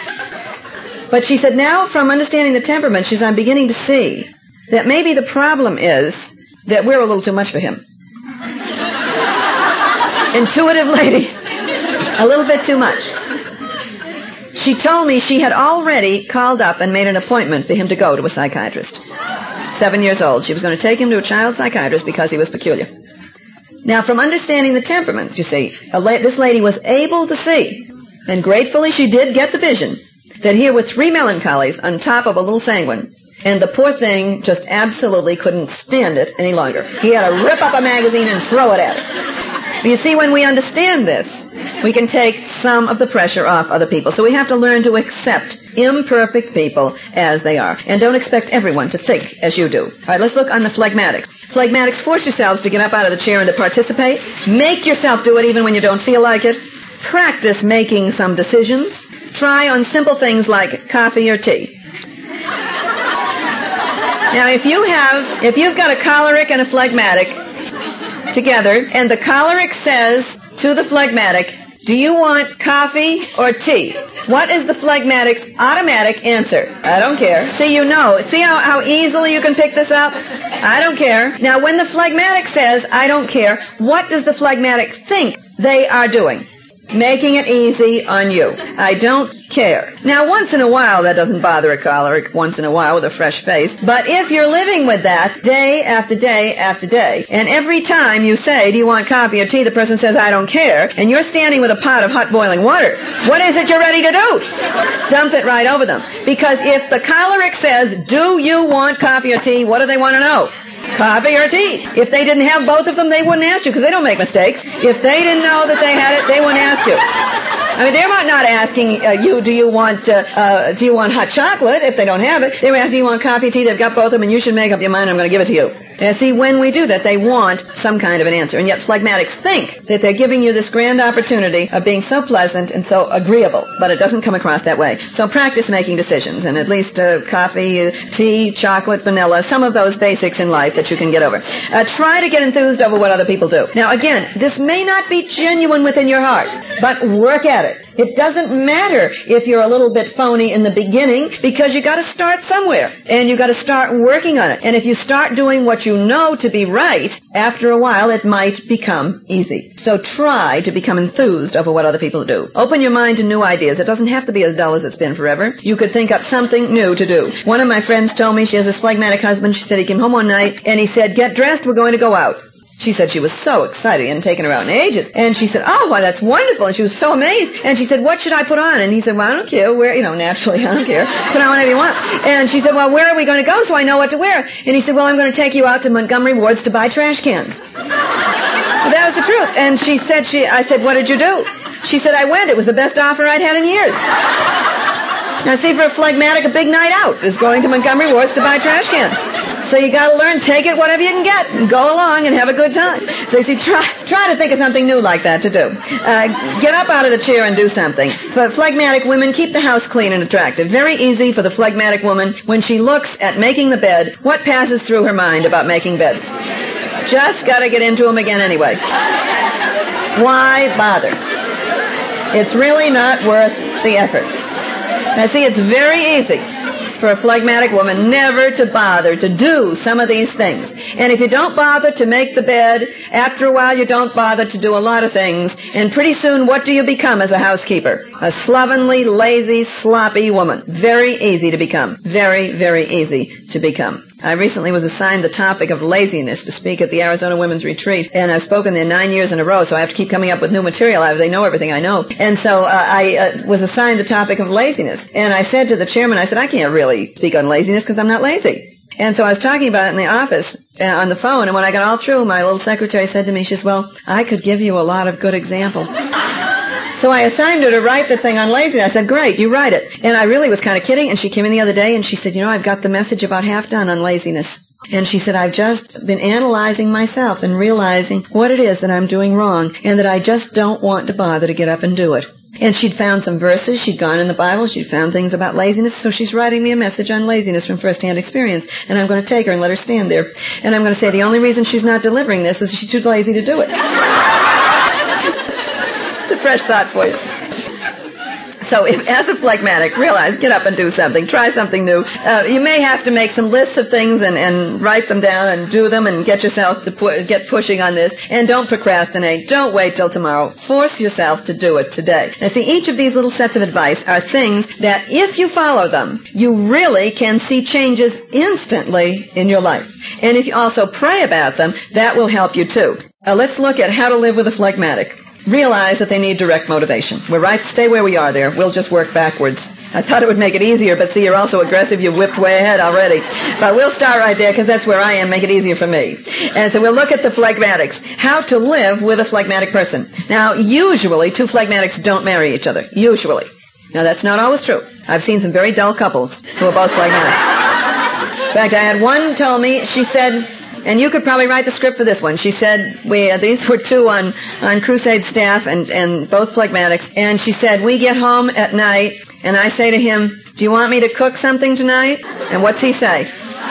But she said, now, from understanding the temperament, she said, I'm beginning to see that maybe the problem is that we're a little too much for him. Intuitive lady. A little bit too much. She told me she had already called up and made an appointment for him to go to a psychiatrist. Seven years old. She was going to take him to a child psychiatrist because he was peculiar. Now, from understanding the temperaments, you see, a la- this lady was able to see, and gratefully she did get the vision, that here were three melancholies on top of a little sanguine, and the poor thing just absolutely couldn't stand it any longer. He had to rip up a magazine and throw it at her. But you see, when we understand this, we can take some of the pressure off other people. So we have to learn to accept imperfect people as they are. And don't expect everyone to think as you do. All right, let's look on the phlegmatics. Phlegmatics, force yourselves to get up out of the chair and to participate. Make yourself do it even when you don't feel like it. Practice making some decisions. Try on simple things like coffee or tea. Now, if you have, if you've got a choleric and a phlegmatic together, and the choleric says to the phlegmatic, do you want coffee or tea? What is the phlegmatic's automatic answer? I don't care. See, you know. See how, how easily you can pick this up? I don't care. Now, when the phlegmatic says, I don't care, what does the phlegmatic think they are doing? Making it easy on you. I don't care. Now, once in a while, that doesn't bother a choleric, once in a while with a fresh face. But if you're living with that day after day after day, and every time you say, do you want coffee or tea, the person says, I don't care, and you're standing with a pot of hot boiling water, what is it you're ready to do? Dump it right over them. Because if the choleric says, do you want coffee or tea, what do they want to know? Coffee or tea. If they didn't have both of them, they wouldn't ask you, because they don't make mistakes. If they didn't know that they had it, they wouldn't ask you. I mean, they're not asking uh, you, do you want uh, uh, do you want hot chocolate if they don't have it. They were asking, do you want coffee or tea? They've got both of them, and you should make up your mind, I'm going to give it to you. And see, when we do that, they want some kind of an answer. And yet phlegmatics think that they're giving you this grand opportunity of being so pleasant and so agreeable, but it doesn't come across that way. So practice making decisions, and at least uh, coffee, uh, tea, chocolate, vanilla, some of those basics in life that you can get over. Uh, try to get enthused over what other people do. Now, again, this may not be genuine within your heart, but work at it. It doesn't matter if you're a little bit phony in the beginning, because you got to start somewhere, and you got to start working on it. And if you start doing what you know to be right, after a while it might become easy. So try to become enthused over what other people do. Open your mind to new ideas. It doesn't have to be as dull as it's been forever. You could think up something new to do. One of my friends told me she has this phlegmatic husband. She said he came home one night and he said, "Get dressed, we're going to go out." She said she was so excited. He hadn't taken her out in ages. And she said, "Oh, why, that's wonderful." And she was so amazed. And she said, "What should I put on?" And he said, "Well, I don't care. Where, you know, naturally, I don't care. Put on whatever you want." And she said, "Well, where are we going to go so I know what to wear?" And he said, "Well, I'm going to take you out to Montgomery Ward's to buy trash cans." Well, that was the truth. And she said, she, I said, "What did you do?" She said, "I went. It was the best offer I'd had in years." Now, see, for a phlegmatic, a big night out is going to Montgomery Ward's to buy trash cans. So you got to learn, take it whatever you can get, and go along and have a good time. So you see, try try to think of something new like that to do. Uh, get up out of the chair and do something. For phlegmatic women, keep the house clean and attractive. Very easy for the phlegmatic woman when she looks at making the bed. What passes through her mind about making beds? Just got to get into them again anyway. Why bother? It's really not worth the effort. Now, see, it's very easy for a phlegmatic woman never to bother to do some of these things. And if you don't bother to make the bed, after a while you don't bother to do a lot of things. And pretty soon, what do you become as a housekeeper? A slovenly, lazy, sloppy woman. Very easy to become. Very, very easy to become. I recently was assigned the topic of laziness to speak at the Arizona Women's Retreat, and I've spoken there nine years in a row, so I have to keep coming up with new material. I, they know everything I know. And so uh, I uh, was assigned the topic of laziness. And I said to the chairman, I said, "I can't really speak on laziness because I'm not lazy." And so I was talking about it in the office uh, on the phone, and when I got all through, my little secretary said to me, she says, "Well, I could give you a lot of good examples." So I assigned her to write the thing on laziness. I said, "Great, you write it." And I really was kind of kidding, and she came in the other day, and she said, "You know, I've got the message about half done on laziness." And she said, "I've just been analyzing myself and realizing what it is that I'm doing wrong, and that I just don't want to bother to get up and do it." And she'd found some verses, she'd gone in the Bible, she'd found things about laziness, so she's writing me a message on laziness from first-hand experience, and I'm going to take her and let her stand there. And I'm going to say the only reason she's not delivering this is she's too lazy to do it. It's a fresh thought for you. So if, as a phlegmatic, realize, get up and do something. Try something new. Uh, you may have to make some lists of things and, and write them down and do them and get yourself to pu- get pushing on this. And don't procrastinate. Don't wait till tomorrow. Force yourself to do it today. Now, see, each of these little sets of advice are things that if you follow them, you really can see changes instantly in your life. And if you also pray about them, that will help you too. Now, let's look at how to live with a phlegmatic. Realize that they need direct motivation. We're right, stay where we are there. We'll just work backwards. I thought it would make it easier, but see, you're also aggressive. You've whipped way ahead already. But we'll start right there because that's where I am. Make it easier for me. And so we'll look at the phlegmatics. How to live with a phlegmatic person. Now, usually, two phlegmatics don't marry each other. Usually. Now, that's not always true. I've seen some very dull couples who are both phlegmatics. In fact, I had one told me, she said, and you could probably write the script for this one. She said, we, uh, these were two on, on Crusade staff and, and both phlegmatics. And she said, we get home at night and I say to him, "Do you want me to cook something tonight?" And what's he say?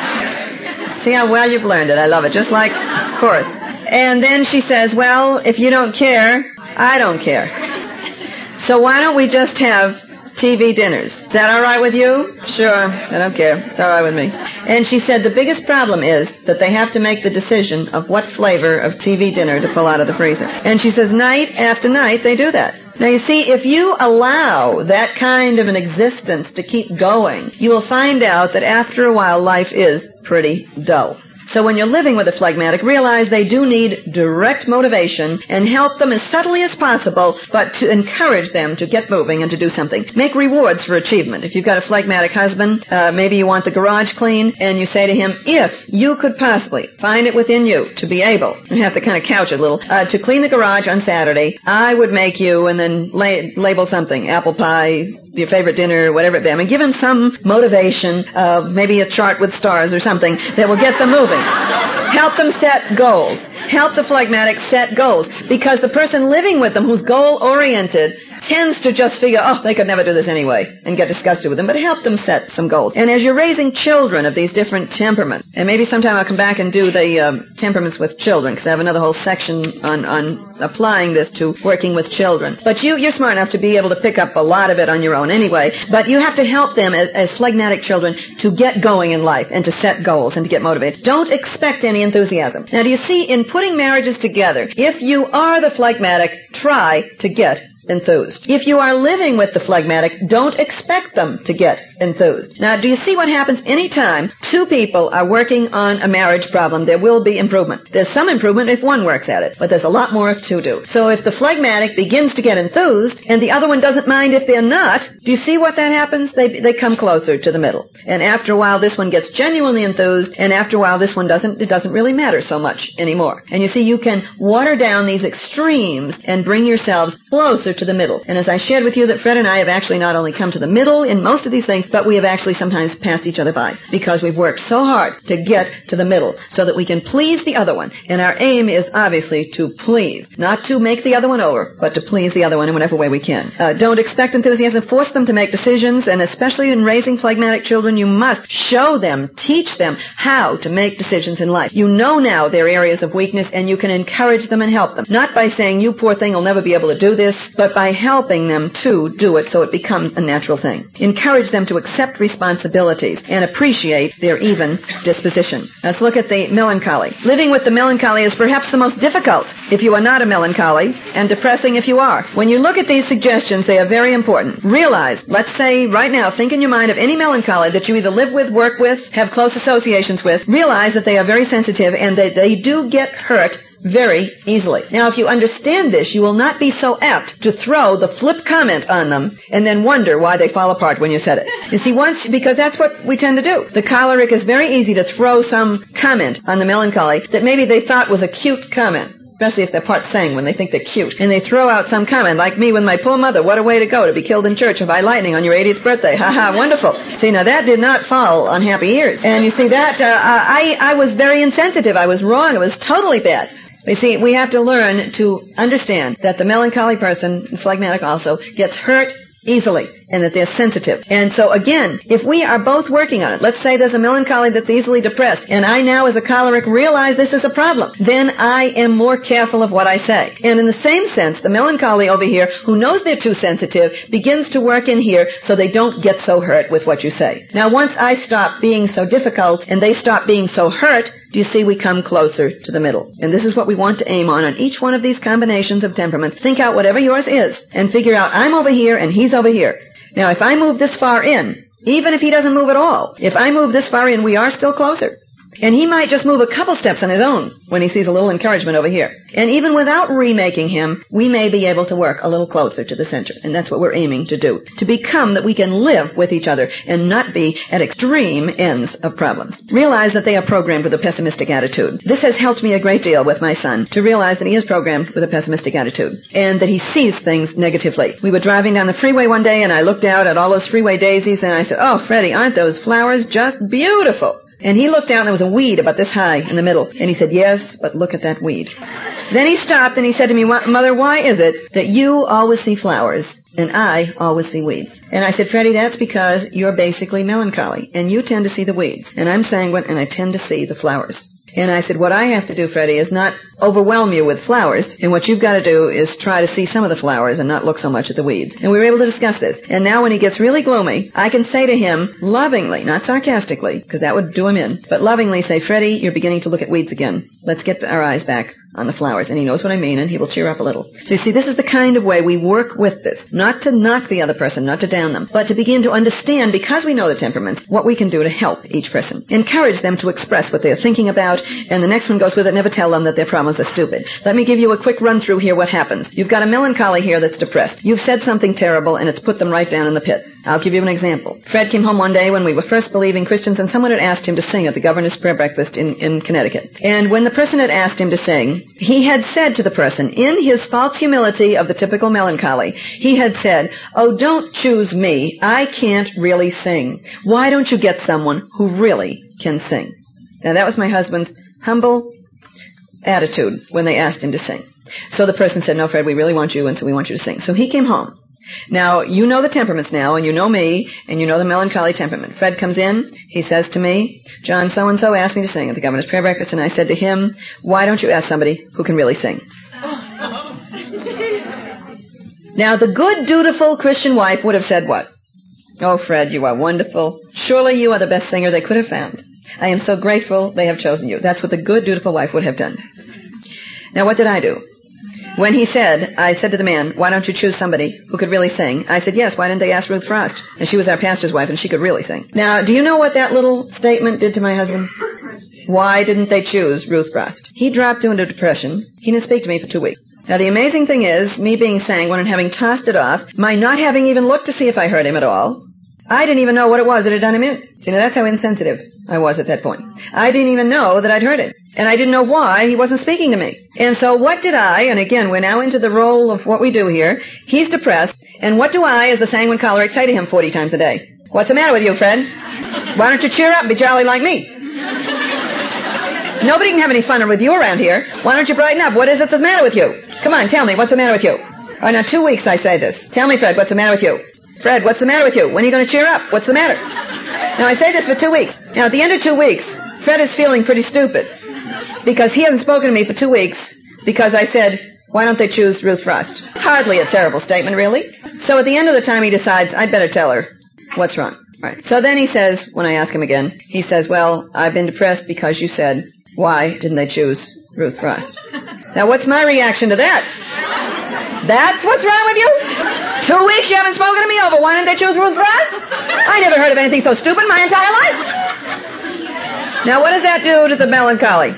See how well you've learned it. I love it. Just like chorus. And then she says, "Well, if you don't care, I don't care. So why don't we just have T V dinners? Is that all right with you?" "Sure, I don't care. It's all right with me." And she said the biggest problem is that they have to make the decision of what flavor of T V dinner to pull out of the freezer. And she says night after night they do that. Now, you see, if you allow that kind of an existence to keep going, you will find out that after a while life is pretty dull. So when you're living with a phlegmatic, realize they do need direct motivation and help them as subtly as possible, but to encourage them to get moving and to do something. Make rewards for achievement. If you've got a phlegmatic husband, uh, maybe you want the garage clean, and you say to him, if you could possibly find it within you to be able, you have to kind of couch it a little, uh, to clean the garage on Saturday, I would make you, and then la- label something, apple pie, your favorite dinner, whatever it be. I mean, give them some motivation, uh, maybe a chart with stars or something that will get them moving. Help them set goals. Help the phlegmatic set goals. Because the person living with them who's goal-oriented tends to just figure, oh, they could never do this anyway, and get disgusted with them. But help them set some goals. And as you're raising children of these different temperaments, and maybe sometime I'll come back and do the um, temperaments with children, because I have another whole section on, on applying this to working with children. But you, you're smart enough to be able to pick up a lot of it on your own anyway. But you have to help them as, as phlegmatic children to get going in life and to set goals and to get motivated. Don't expect any enthusiasm. Now, do you see, in putting marriages together, if you are the phlegmatic, try to get enthused. If you are living with the phlegmatic, don't expect them to get enthused. Now, do you see what happens anytime two people are working on a marriage problem? There will be improvement. There's some improvement if one works at it, but there's a lot more if two do. So if the phlegmatic begins to get enthused and the other one doesn't mind if they're not, do you see what that happens? They they come closer to the middle. And after a while, this one gets genuinely enthused, and after a while, this one doesn't. It doesn't really matter so much anymore. And you see, you can water down these extremes and bring yourselves closer to the middle. And as I shared with you, that Fred and I have actually not only come to the middle in most of these things, but we have actually sometimes passed each other by because we've worked so hard to get to the middle so that we can please the other one. And our aim is obviously to please, not to make the other one over, but to please the other one in whatever way we can. Uh, don't expect enthusiasm. Force them to make decisions, and especially in raising phlegmatic children, you must show them, teach them how to make decisions in life. You know now their areas of weakness, and you can encourage them and help them. Not by saying, you poor thing will never be able to do this, but by helping them to do it so it becomes a natural thing. Encourage them to accept responsibilities and appreciate their even disposition. Let's look at the melancholy. Living with the melancholy is perhaps the most difficult if you are not a melancholy, and depressing if you are. When you look at these suggestions, they are very important. Realize, let's say right now, think in your mind of any melancholy that you either live with, work with, have close associations with. Realize that they are very sensitive and that they do get hurt very easily. Now, if you understand this, you will not be so apt to throw the flip comment on them and then wonder why they fall apart when you said it. You see, once, because that's what we tend to do. The choleric is very easy to throw some comment on the melancholy that maybe they thought was a cute comment. Especially if they're part sang when they think they're cute. And they throw out some comment, like me with my poor mother, what a way to go, to be killed in church by lightning on your eightieth birthday. Ha ha, wonderful. See, now that did not fall on happy ears. And you see that, uh, I, I was very insensitive. I was wrong. It was totally bad. You see, we have to learn to understand that the melancholy person, phlegmatic also, gets hurt easily, and that they're sensitive. And so again, if we are both working on it, let's say there's a melancholy that's easily depressed, and I now as a choleric realize this is a problem, then I am more careful of what I say. And in the same sense, the melancholy over here, who knows they're too sensitive, begins to work in here so they don't get so hurt with what you say. Now once I stop being so difficult, and they stop being so hurt, do you see we come closer to the middle? And this is what we want to aim on on each one of these combinations of temperaments. Think out whatever yours is, and figure out I'm over here and he's over here. Now, if I move this far in, even if he doesn't move at all, if I move this far in, we are still closer. And he might just move a couple steps on his own when he sees a little encouragement over here. And even without remaking him, we may be able to work a little closer to the center. And that's what we're aiming to do. To become that we can live with each other and not be at extreme ends of problems. Realize that they are programmed with a pessimistic attitude. This has helped me a great deal with my son, to realize that he is programmed with a pessimistic attitude and that he sees things negatively. We were driving down the freeway one day and I looked out at all those freeway daisies and I said, oh, Freddie, aren't those flowers just beautiful? And he looked down, and there was a weed about this high in the middle. And he said, yes, but look at that weed. Then he stopped and he said to me, Mother, why is it that you always see flowers and I always see weeds? And I said, Freddie, that's because you're basically melancholy and you tend to see the weeds. And I'm sanguine and I tend to see the flowers. And I said, what I have to do, Freddie, is not overwhelm you with flowers. And what you've got to do is try to see some of the flowers and not look so much at the weeds. And we were able to discuss this. And now when he gets really gloomy, I can say to him lovingly, not sarcastically, because that would do him in, but lovingly say, Freddie, you're beginning to look at weeds again. Let's get our eyes back on the flowers. And he knows what I mean, and he will cheer up a little. So you see, this is the kind of way we work with this. Not to knock the other person, not to down them, but to begin to understand, because we know the temperaments, what we can do to help each person. Encourage them to express what they're thinking about, and the next one goes with it, never tell them that their problems are stupid. Let me give you a quick run through here what happens. You've got a melancholy here that's depressed. You've said something terrible, and it's put them right down in the pit. I'll give you an example. Fred came home one day when we were first believing Christians, and someone had asked him to sing at the governor's prayer breakfast in, in Connecticut. And when the person had asked him to sing, he had said to the person, in his false humility of the typical melancholy, he had said, oh, don't choose me. I can't really sing. Why don't you get someone who really can sing? Now, that was my husband's humble attitude when they asked him to sing. So the person said, no, Fred, we really want you, and so we want you to sing. So he came home. Now, you know the temperaments now, and you know me, and you know the melancholy temperament. Fred comes in, he says to me, John so-and-so asked me to sing at the governor's prayer breakfast, and I said to him, why don't you ask somebody who can really sing? Now, the good, dutiful Christian wife would have said what? Oh, Fred, you are wonderful. Surely you are the best singer they could have found. I am so grateful they have chosen you. That's what the good, dutiful wife would have done. Now, what did I do? When he said, I said to the man, why don't you choose somebody who could really sing? I said, yes, why didn't they ask Ruth Frost? And she was our pastor's wife, and she could really sing. Now, do you know what that little statement did to my husband? Why didn't they choose Ruth Frost? He dropped into depression. He didn't speak to me for two weeks. Now, the amazing thing is, me being sanguine and having tossed it off, my not having even looked to see if I heard him at all, I didn't even know what it was that had done him in. See, now that's how insensitive I was at that point. I didn't even know that I'd heard it. And I didn't know why he wasn't speaking to me. And so what did I, and again, we're now into the role of what we do here. He's depressed. And what do I, as the sanguine choleric, say to him forty times a day? What's the matter with you, Fred? Why don't you cheer up and be jolly like me? Nobody can have any fun with you around here. Why don't you brighten up? What is it that's the matter with you? Come on, tell me, what's the matter with you? All right, now two weeks I say this. Tell me, Fred, what's the matter with you? Fred, what's the matter with you? When are you going to cheer up? What's the matter? Now, I say this for two weeks. Now, at the end of two weeks, Fred is feeling pretty stupid because he hasn't spoken to me for two weeks because I said, why don't they choose Ruth Frost? Hardly a terrible statement, really. So at the end of the time, he decides, I'd better tell her what's wrong. Right. So then he says, when I ask him again, he says, well, I've been depressed because you said, why didn't they choose Ruth Frost? Now, what's my reaction to that? That's what's wrong with you? Two weeks you haven't spoken to me over. Why didn't they choose Ruth Frost? I never heard of anything so stupid in my entire life. Now, what does that do to the melancholy?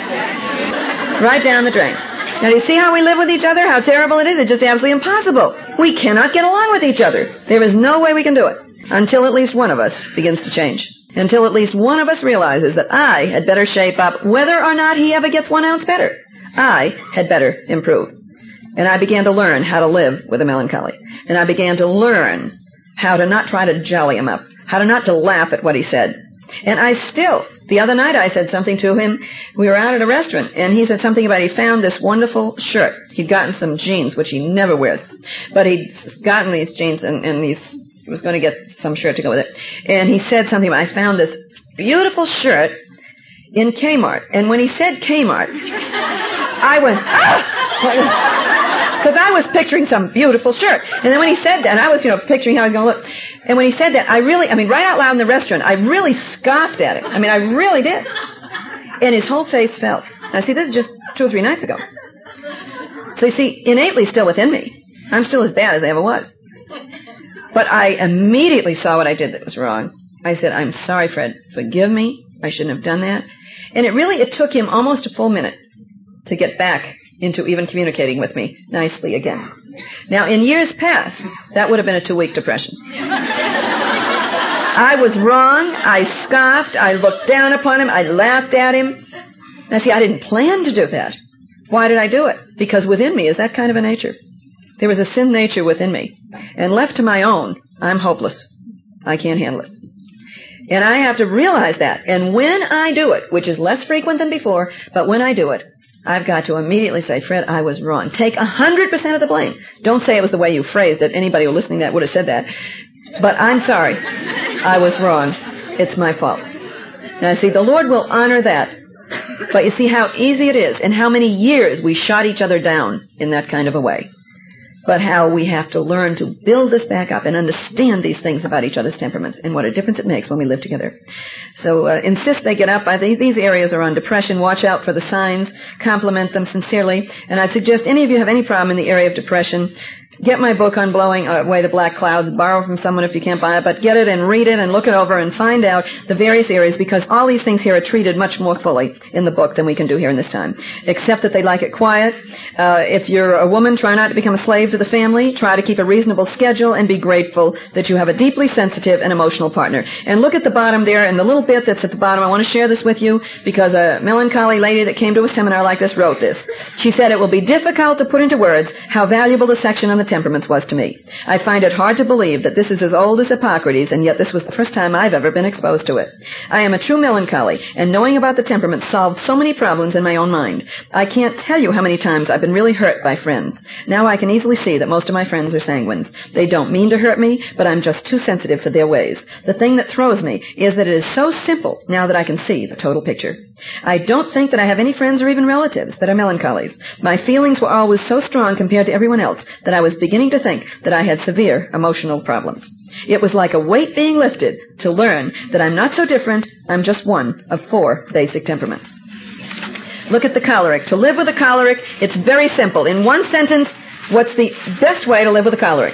Right down the drain. Now, do you see how we live with each other? How terrible it is? It's just absolutely impossible. We cannot get along with each other. There is no way we can do it until at least one of us begins to change. Until at least one of us realizes that I had better shape up, whether or not he ever gets one ounce better. I had better improve. And I began to learn how to live with a melancholy. And I began to learn how to not try to jolly him up, how to not to laugh at what he said. And I still, the other night I said something to him. We were out at a restaurant, and he said something about he found this wonderful shirt. He'd gotten some jeans, which he never wears. But he'd gotten these jeans, and, and he's, he was going to get some shirt to go with it. And he said something about, I found this beautiful shirt in Kmart. And when he said Kmart, I went, ah! Because I was picturing some beautiful shirt. And then when he said that, I was, you know, picturing how he was going to look. And when he said that, I really, I mean, right out loud in the restaurant, I really scoffed at him. I mean, I really did. And his whole face fell. Now, see, this is just two or three nights ago. So, you see, innately still within me, I'm still as bad as I ever was. But I immediately saw what I did that was wrong. I said, I'm sorry, Fred. Forgive me. I shouldn't have done that. And it really, it took him almost a full minute to get back into even communicating with me nicely again. Now, in years past, that would have been a two-week depression. I was wrong. I scoffed. I looked down upon him. I laughed at him. Now, see, I didn't plan to do that. Why did I do it? Because within me is that kind of a nature. There was a sin nature within me. And left to my own, I'm hopeless. I can't handle it. And I have to realize that. And when I do it, which is less frequent than before, but when I do it, I've got to immediately say, Fred, I was wrong. Take one hundred percent of the blame. Don't say it was the way you phrased it. Anybody who listening to that would have said that. But I'm sorry. I was wrong. It's my fault. Now, see, the Lord will honor that. But you see how easy it is and how many years we shot each other down in that kind of a way. But how we have to learn to build this back up and understand these things about each other's temperaments and what a difference it makes when we live together. So uh, insist they get up. I think these areas are on depression. Watch out for the signs. Compliment them sincerely. And I'd suggest any of you have any problem in the area of depression, get my book on Blowing Away the Black Clouds. Borrow from someone if you can't buy it, but get it and read it and look it over and find out the various areas, because all these things here are treated much more fully in the book than we can do here in this time. Except that they like it quiet. Uh, if you're a woman, try not to become a slave to the family. Try to keep a reasonable schedule and be grateful that you have a deeply sensitive and emotional partner. And look at the bottom there, and the little bit that's at the bottom. I want to share this with you because a melancholy lady that came to a seminar like this wrote this. She said, it will be difficult to put into words how valuable the section on the temperaments was to me. I find it hard to believe that this is as old as Hippocrates, and yet this was the first time I've ever been exposed to it. I am a true melancholy, and knowing about the temperament solved so many problems in my own mind. I can't tell you how many times I've been really hurt by friends. Now I can easily see that most of my friends are sanguines. They don't mean to hurt me, but I'm just too sensitive for their ways. The thing that throws me is that it is so simple now that I can see the total picture. I don't think that I have any friends or even relatives that are melancholies. My feelings were always so strong compared to everyone else that I was beginning to think that I had severe emotional problems. It was like a weight being lifted to learn that I'm not so different, I'm just one of four basic temperaments. Look at the choleric. To live with a choleric, it's very simple. In one sentence, what's the best way to live with a choleric?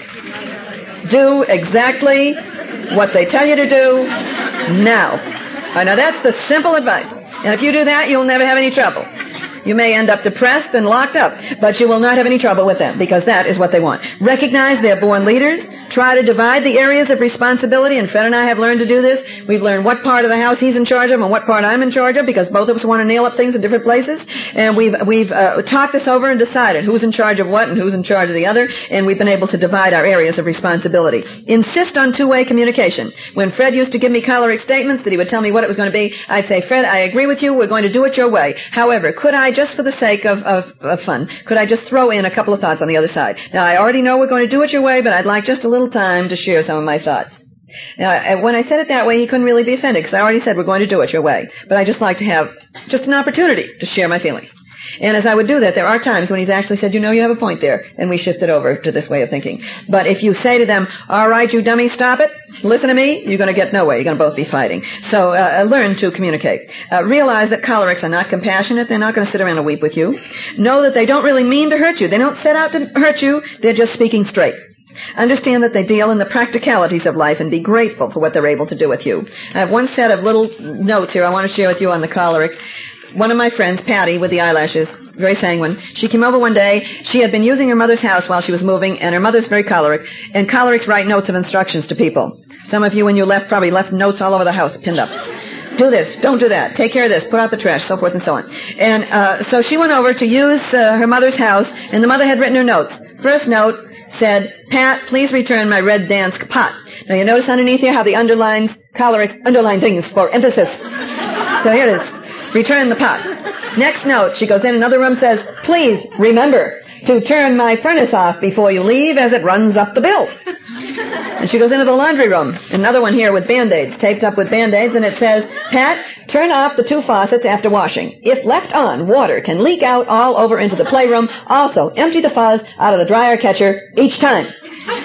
Do exactly what they tell you to do now. I know that's the simple advice. And if you do that, you'll never have any trouble. You may end up depressed and locked up, but you will not have any trouble with them, because that is what they want. Recognize they're born leaders. Try to divide the areas of responsibility, and Fred and I have learned to do this. We've learned what part of the house he's in charge of and what part I'm in charge of, because both of us want to nail up things in different places. And we've we've uh, talked this over and decided who's in charge of what and who's in charge of the other, and we've been able to divide our areas of responsibility. Insist on two-way communication. When Fred used to give me choleric statements that he would tell me what it was going to be, I'd say, Fred, I agree with you. We're going to do it your way. However, could I, just for the sake of, of, of fun, could I just throw in a couple of thoughts on the other side? Now, I already know we're going to do it your way, but I'd like just a little time to share some of my thoughts. Now, when I said it that way, he couldn't really be offended, because I already said we're going to do it your way. But I just like to have just an opportunity to share my feelings. And as I would do that, there are times when he's actually said, you know, you have a point there, and we shifted over to this way of thinking. But if you say to them, all right, you dummy, stop it, listen to me, you're going to get nowhere. You're going to both be fighting. So uh, learn to communicate. Uh, realize that cholerics are not compassionate. They're not going to sit around and weep with you. Know that they don't really mean to hurt you. They don't set out to hurt you. They're just speaking straight. Understand that they deal in the practicalities of life, and be grateful for what they're able to do with you. I have one set of little notes here I want to share with you on the choleric. One of my friends, Patty, with the eyelashes, very sanguine, she came over one day. She had been using her mother's house while she was moving, and her mother's very choleric, and cholerics write notes of instructions to people. Some of you, when you left, probably left notes all over the house pinned up. Do this, don't do that, take care of this, put out the trash, so forth and so on. And uh, so she went over to use uh, her mother's house, and the mother had written her notes. First note said, Pat, please return my red Dansk pot. Now you notice underneath here how the underlines, cholerics underline things for emphasis. So here it is. Return the pot. Next note, she goes in another room, says, please remember to turn my furnace off before you leave, as it runs up the bill. And she goes into the laundry room. Another one here with Band-Aids, taped up with Band-Aids, and it says, Pat, turn off the two faucets after washing. If left on, water can leak out all over into the playroom. Also, empty the fuzz out of the dryer catcher each time.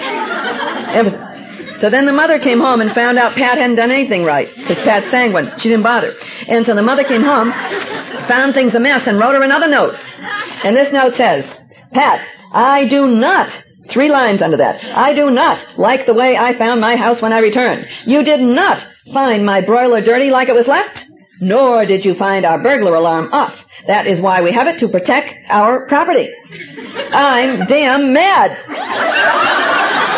Emphasis. So then the mother came home and found out Pat hadn't done anything right, because Pat's sanguine. She didn't bother. And so the mother came home, found things a mess, and wrote her another note. And this note says, Pat, I do not, three lines under that, I do not like the way I found my house when I returned. You did not find my broiler dirty like it was left, nor did you find our burglar alarm off. That is why we have it, to protect our property. I'm damn mad.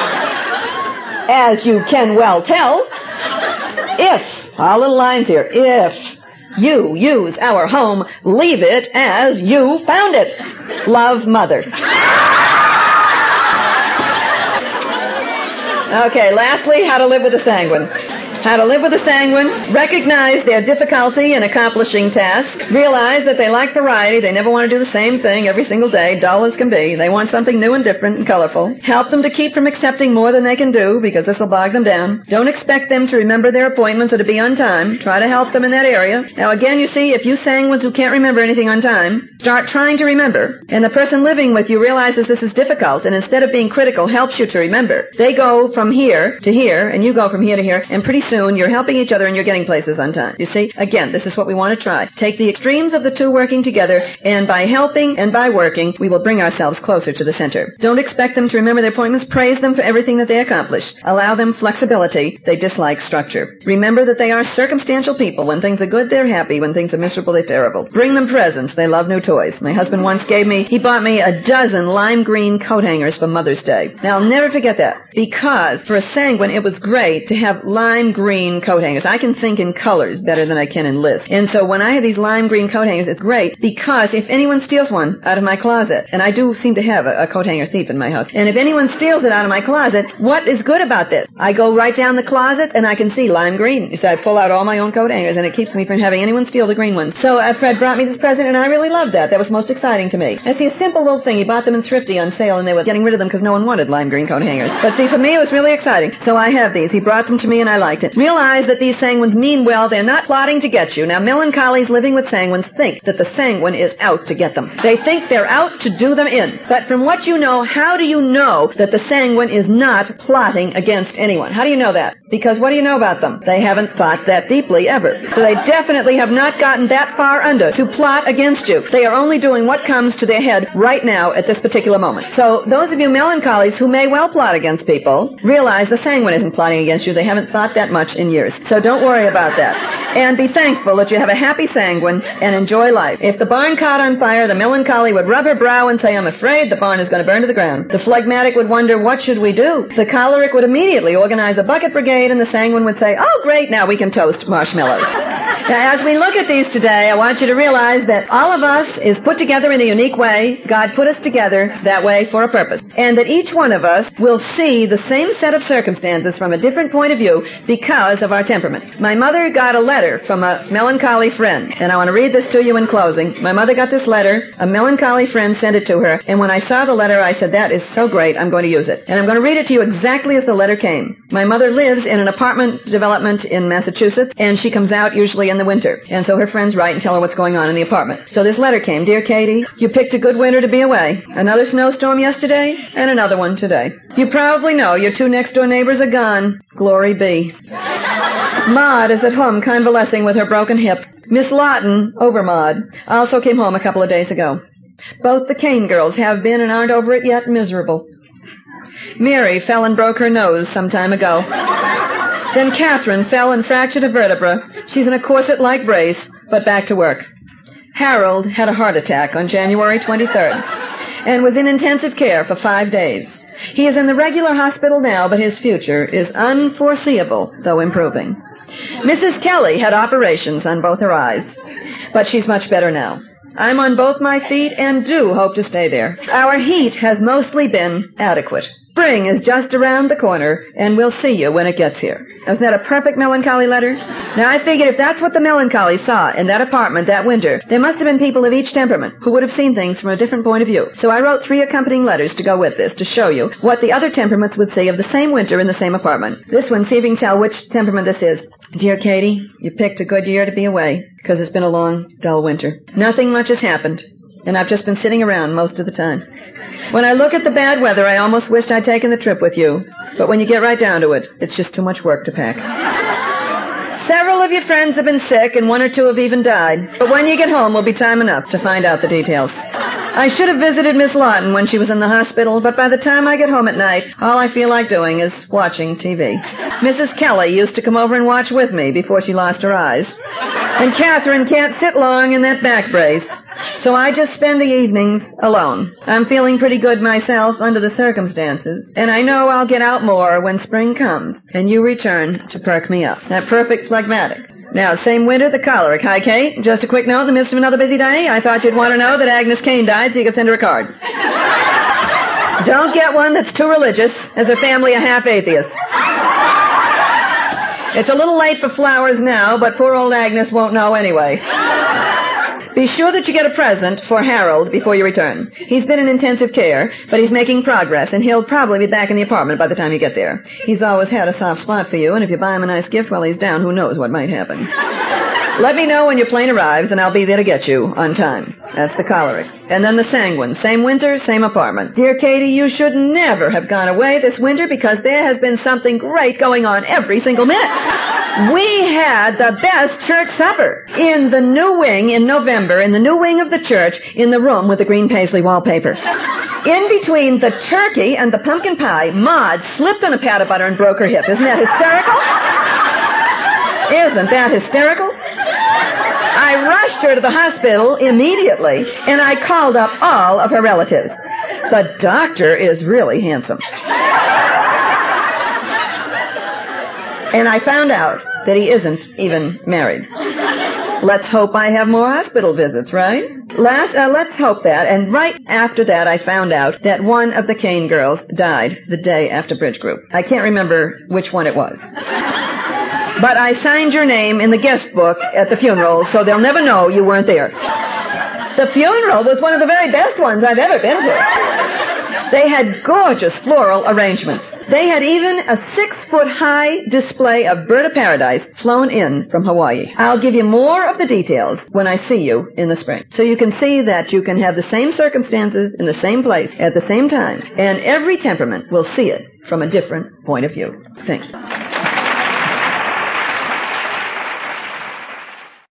As you can well tell, if, our little lines here, if you use our home, leave it as you found it. Love, Mother. Okay, lastly, how to live with a sanguine. How to live with a sanguine, recognize their difficulty in accomplishing tasks, realize that they like variety, they never want to do the same thing every single day, dull as can be, they want something new and different and colorful. Help them to keep from accepting more than they can do, because this will bog them down. Don't expect them to remember their appointments or to be on time. Try to help them in that area. Now again, you see, if you sanguines who can't remember anything on time, start trying to remember, and the person living with you realizes this is difficult, and instead of being critical, helps you to remember. They go from here to here, and you go from here to here, and pretty soon you're helping each other and you're getting places on time. You see, again, this is what we want to try. Take the extremes of the two working together, and by helping and by working, we will bring ourselves closer to the center. Don't expect them to remember their appointments. Praise them for everything that they accomplish. Allow them flexibility. They dislike structure. Remember that they are circumstantial people. When things are good, they're happy. When things are miserable, they're terrible. Bring them presents. They love new toys. My husband once gave me, he bought me a dozen lime green coat hangers for Mother's Day. Now, I'll never forget that, because for a sanguine, it was great to have lime green green coat hangers. I can think in colors better than I can in lists. And so when I have these lime green coat hangers, it's great because if anyone steals one out of my closet, and I do seem to have a, a coat hanger thief in my house, and if anyone steals it out of my closet, what is good about this? I go right down the closet and I can see lime green. So I pull out all my own coat hangers and it keeps me from having anyone steal the green ones. So uh, Fred brought me this present and I really loved that. That was most exciting to me. And see, a simple little thing. He bought them in Thrifty on sale and they were getting rid of them because no one wanted lime green coat hangers. But see, for me it was really exciting. So I have these. He brought them to me and I liked it. Realize that these sanguines mean well. They're not plotting to get you. Now, melancholies living with sanguines think that the sanguine is out to get them. They think they're out to do them in. But from what you know, how do you know that the sanguine is not plotting against anyone? How do you know that? Because what do you know about them? They haven't thought that deeply ever. So they definitely have not gotten that far under to plot against you. They are only doing what comes to their head right now at this particular moment. So those of you melancholies who may well plot against people, realize the sanguine isn't plotting against you. They haven't thought that much in years. So don't worry about that. And be thankful that you have a happy sanguine and enjoy life. If the barn caught on fire, the melancholy would rub her brow and say, I'm afraid the barn is going to burn to the ground. The phlegmatic would wonder, what should we do? The choleric would immediately organize a bucket brigade and the sanguine would say, oh great, now we can toast marshmallows. Now, as we look at these today, I want you to realize that all of us is put together in a unique way. God put us together that way for a purpose. And that each one of us will see the same set of circumstances from a different point of view because of our temperament. My mother got a letter from a melancholy friend, and I want to read this to you in closing. My mother got this letter. A melancholy friend sent it to her, and when I saw the letter, I said, that is so great, I'm going to use it. And I'm going to read it to you exactly as the letter came. My mother lives in an apartment development in Massachusetts, and she comes out usually in the winter. And so her friends write and tell her what's going on in the apartment. So this letter came. Dear Katie, you picked a good winter to be away. Another snowstorm yesterday, and another one today. You probably know your two next-door neighbors are gone. Glory be. Maud is at home convalescing with her broken hip. Miss Lawton, over Maud, also came home a couple of days ago. Both the Kane girls have been and aren't over it yet, miserable. Mary fell and broke her nose some time ago. Then Catherine fell and fractured a vertebra. She's in a corset-like brace, but back to work. Harold had a heart attack on January twenty-third and was in intensive care for five days. He is in the regular hospital now, but his future is unforeseeable, though improving. Missus Kelly had operations on both her eyes, but she's much better now. I'm on both my feet and do hope to stay there. Our heat has mostly been adequate. Spring is just around the corner, and we'll see you when it gets here. Wasn't that a perfect melancholy letter? Now, I figured if that's what the melancholy saw in that apartment that winter, there must have been people of each temperament who would have seen things from a different point of view. So I wrote three accompanying letters to go with this to show you what the other temperaments would see of the same winter in the same apartment. This one, see if you can tell which temperament this is. Dear Katie, you picked a good year to be away, because it's been a long, dull winter. Nothing much has happened, and I've just been sitting around most of the time. When I look at the bad weather, I almost wished I'd taken the trip with you. But when you get right down to it, it's just too much work to pack. Several of your friends have been sick, and one or two have even died. But when you get home will be time enough to find out the details. I should have visited Miss Lawton when she was in the hospital, but by the time I get home at night, all I feel like doing is watching T V. Missus Kelly used to come over and watch with me before she lost her eyes. And Catherine can't sit long in that back brace, so I just spend the evenings alone. I'm feeling pretty good myself under the circumstances, and I know I'll get out more when spring comes, and you return to perk me up. That perfect phlegmatic. Now, same winter, the choleric. Hi, Kate. Just a quick note in the midst of another busy day. I thought you'd want to know that Agnes Kane died so you could send her a card. Don't get one that's too religious, as her family are half atheists. It's a little late for flowers now, but poor old Agnes won't know anyway. Be sure that you get a present for Harold before you return. He's been in intensive care, but he's making progress, and he'll probably be back in the apartment by the time you get there. He's always had a soft spot for you, and if you buy him a nice gift while he's down, who knows what might happen. Let me know when your plane arrives, and I'll be there to get you on time. That's the choleric. And then the sanguine. Same winter, same apartment. Dear Katie, you should never have gone away this winter because there has been something great going on every single minute. We had the best church supper in the new wing in November, in the new wing of the church, in the room with the green paisley wallpaper. In between the turkey and the pumpkin pie, Maud slipped on a pat of butter and broke her hip. Isn't that hysterical? Isn't that hysterical? I rushed her to the hospital immediately, and I called up all of her relatives. The doctor is really handsome. And I found out that he isn't even married. Let's hope I have more hospital visits, right? Last, uh, let's hope that. And right after that, I found out that one of the Kane girls died the day after Bridge Group. I can't remember which one it was. But I signed your name in the guest book at the funeral, so they'll never know you weren't there. The funeral was one of the very best ones I've ever been to. They had gorgeous floral arrangements. They had even a six-foot-high display of bird of paradise flown in from Hawaii. I'll give you more of the details when I see you in the spring. So you can see that you can have the same circumstances in the same place at the same time, and every temperament will see it from a different point of view. Thanks.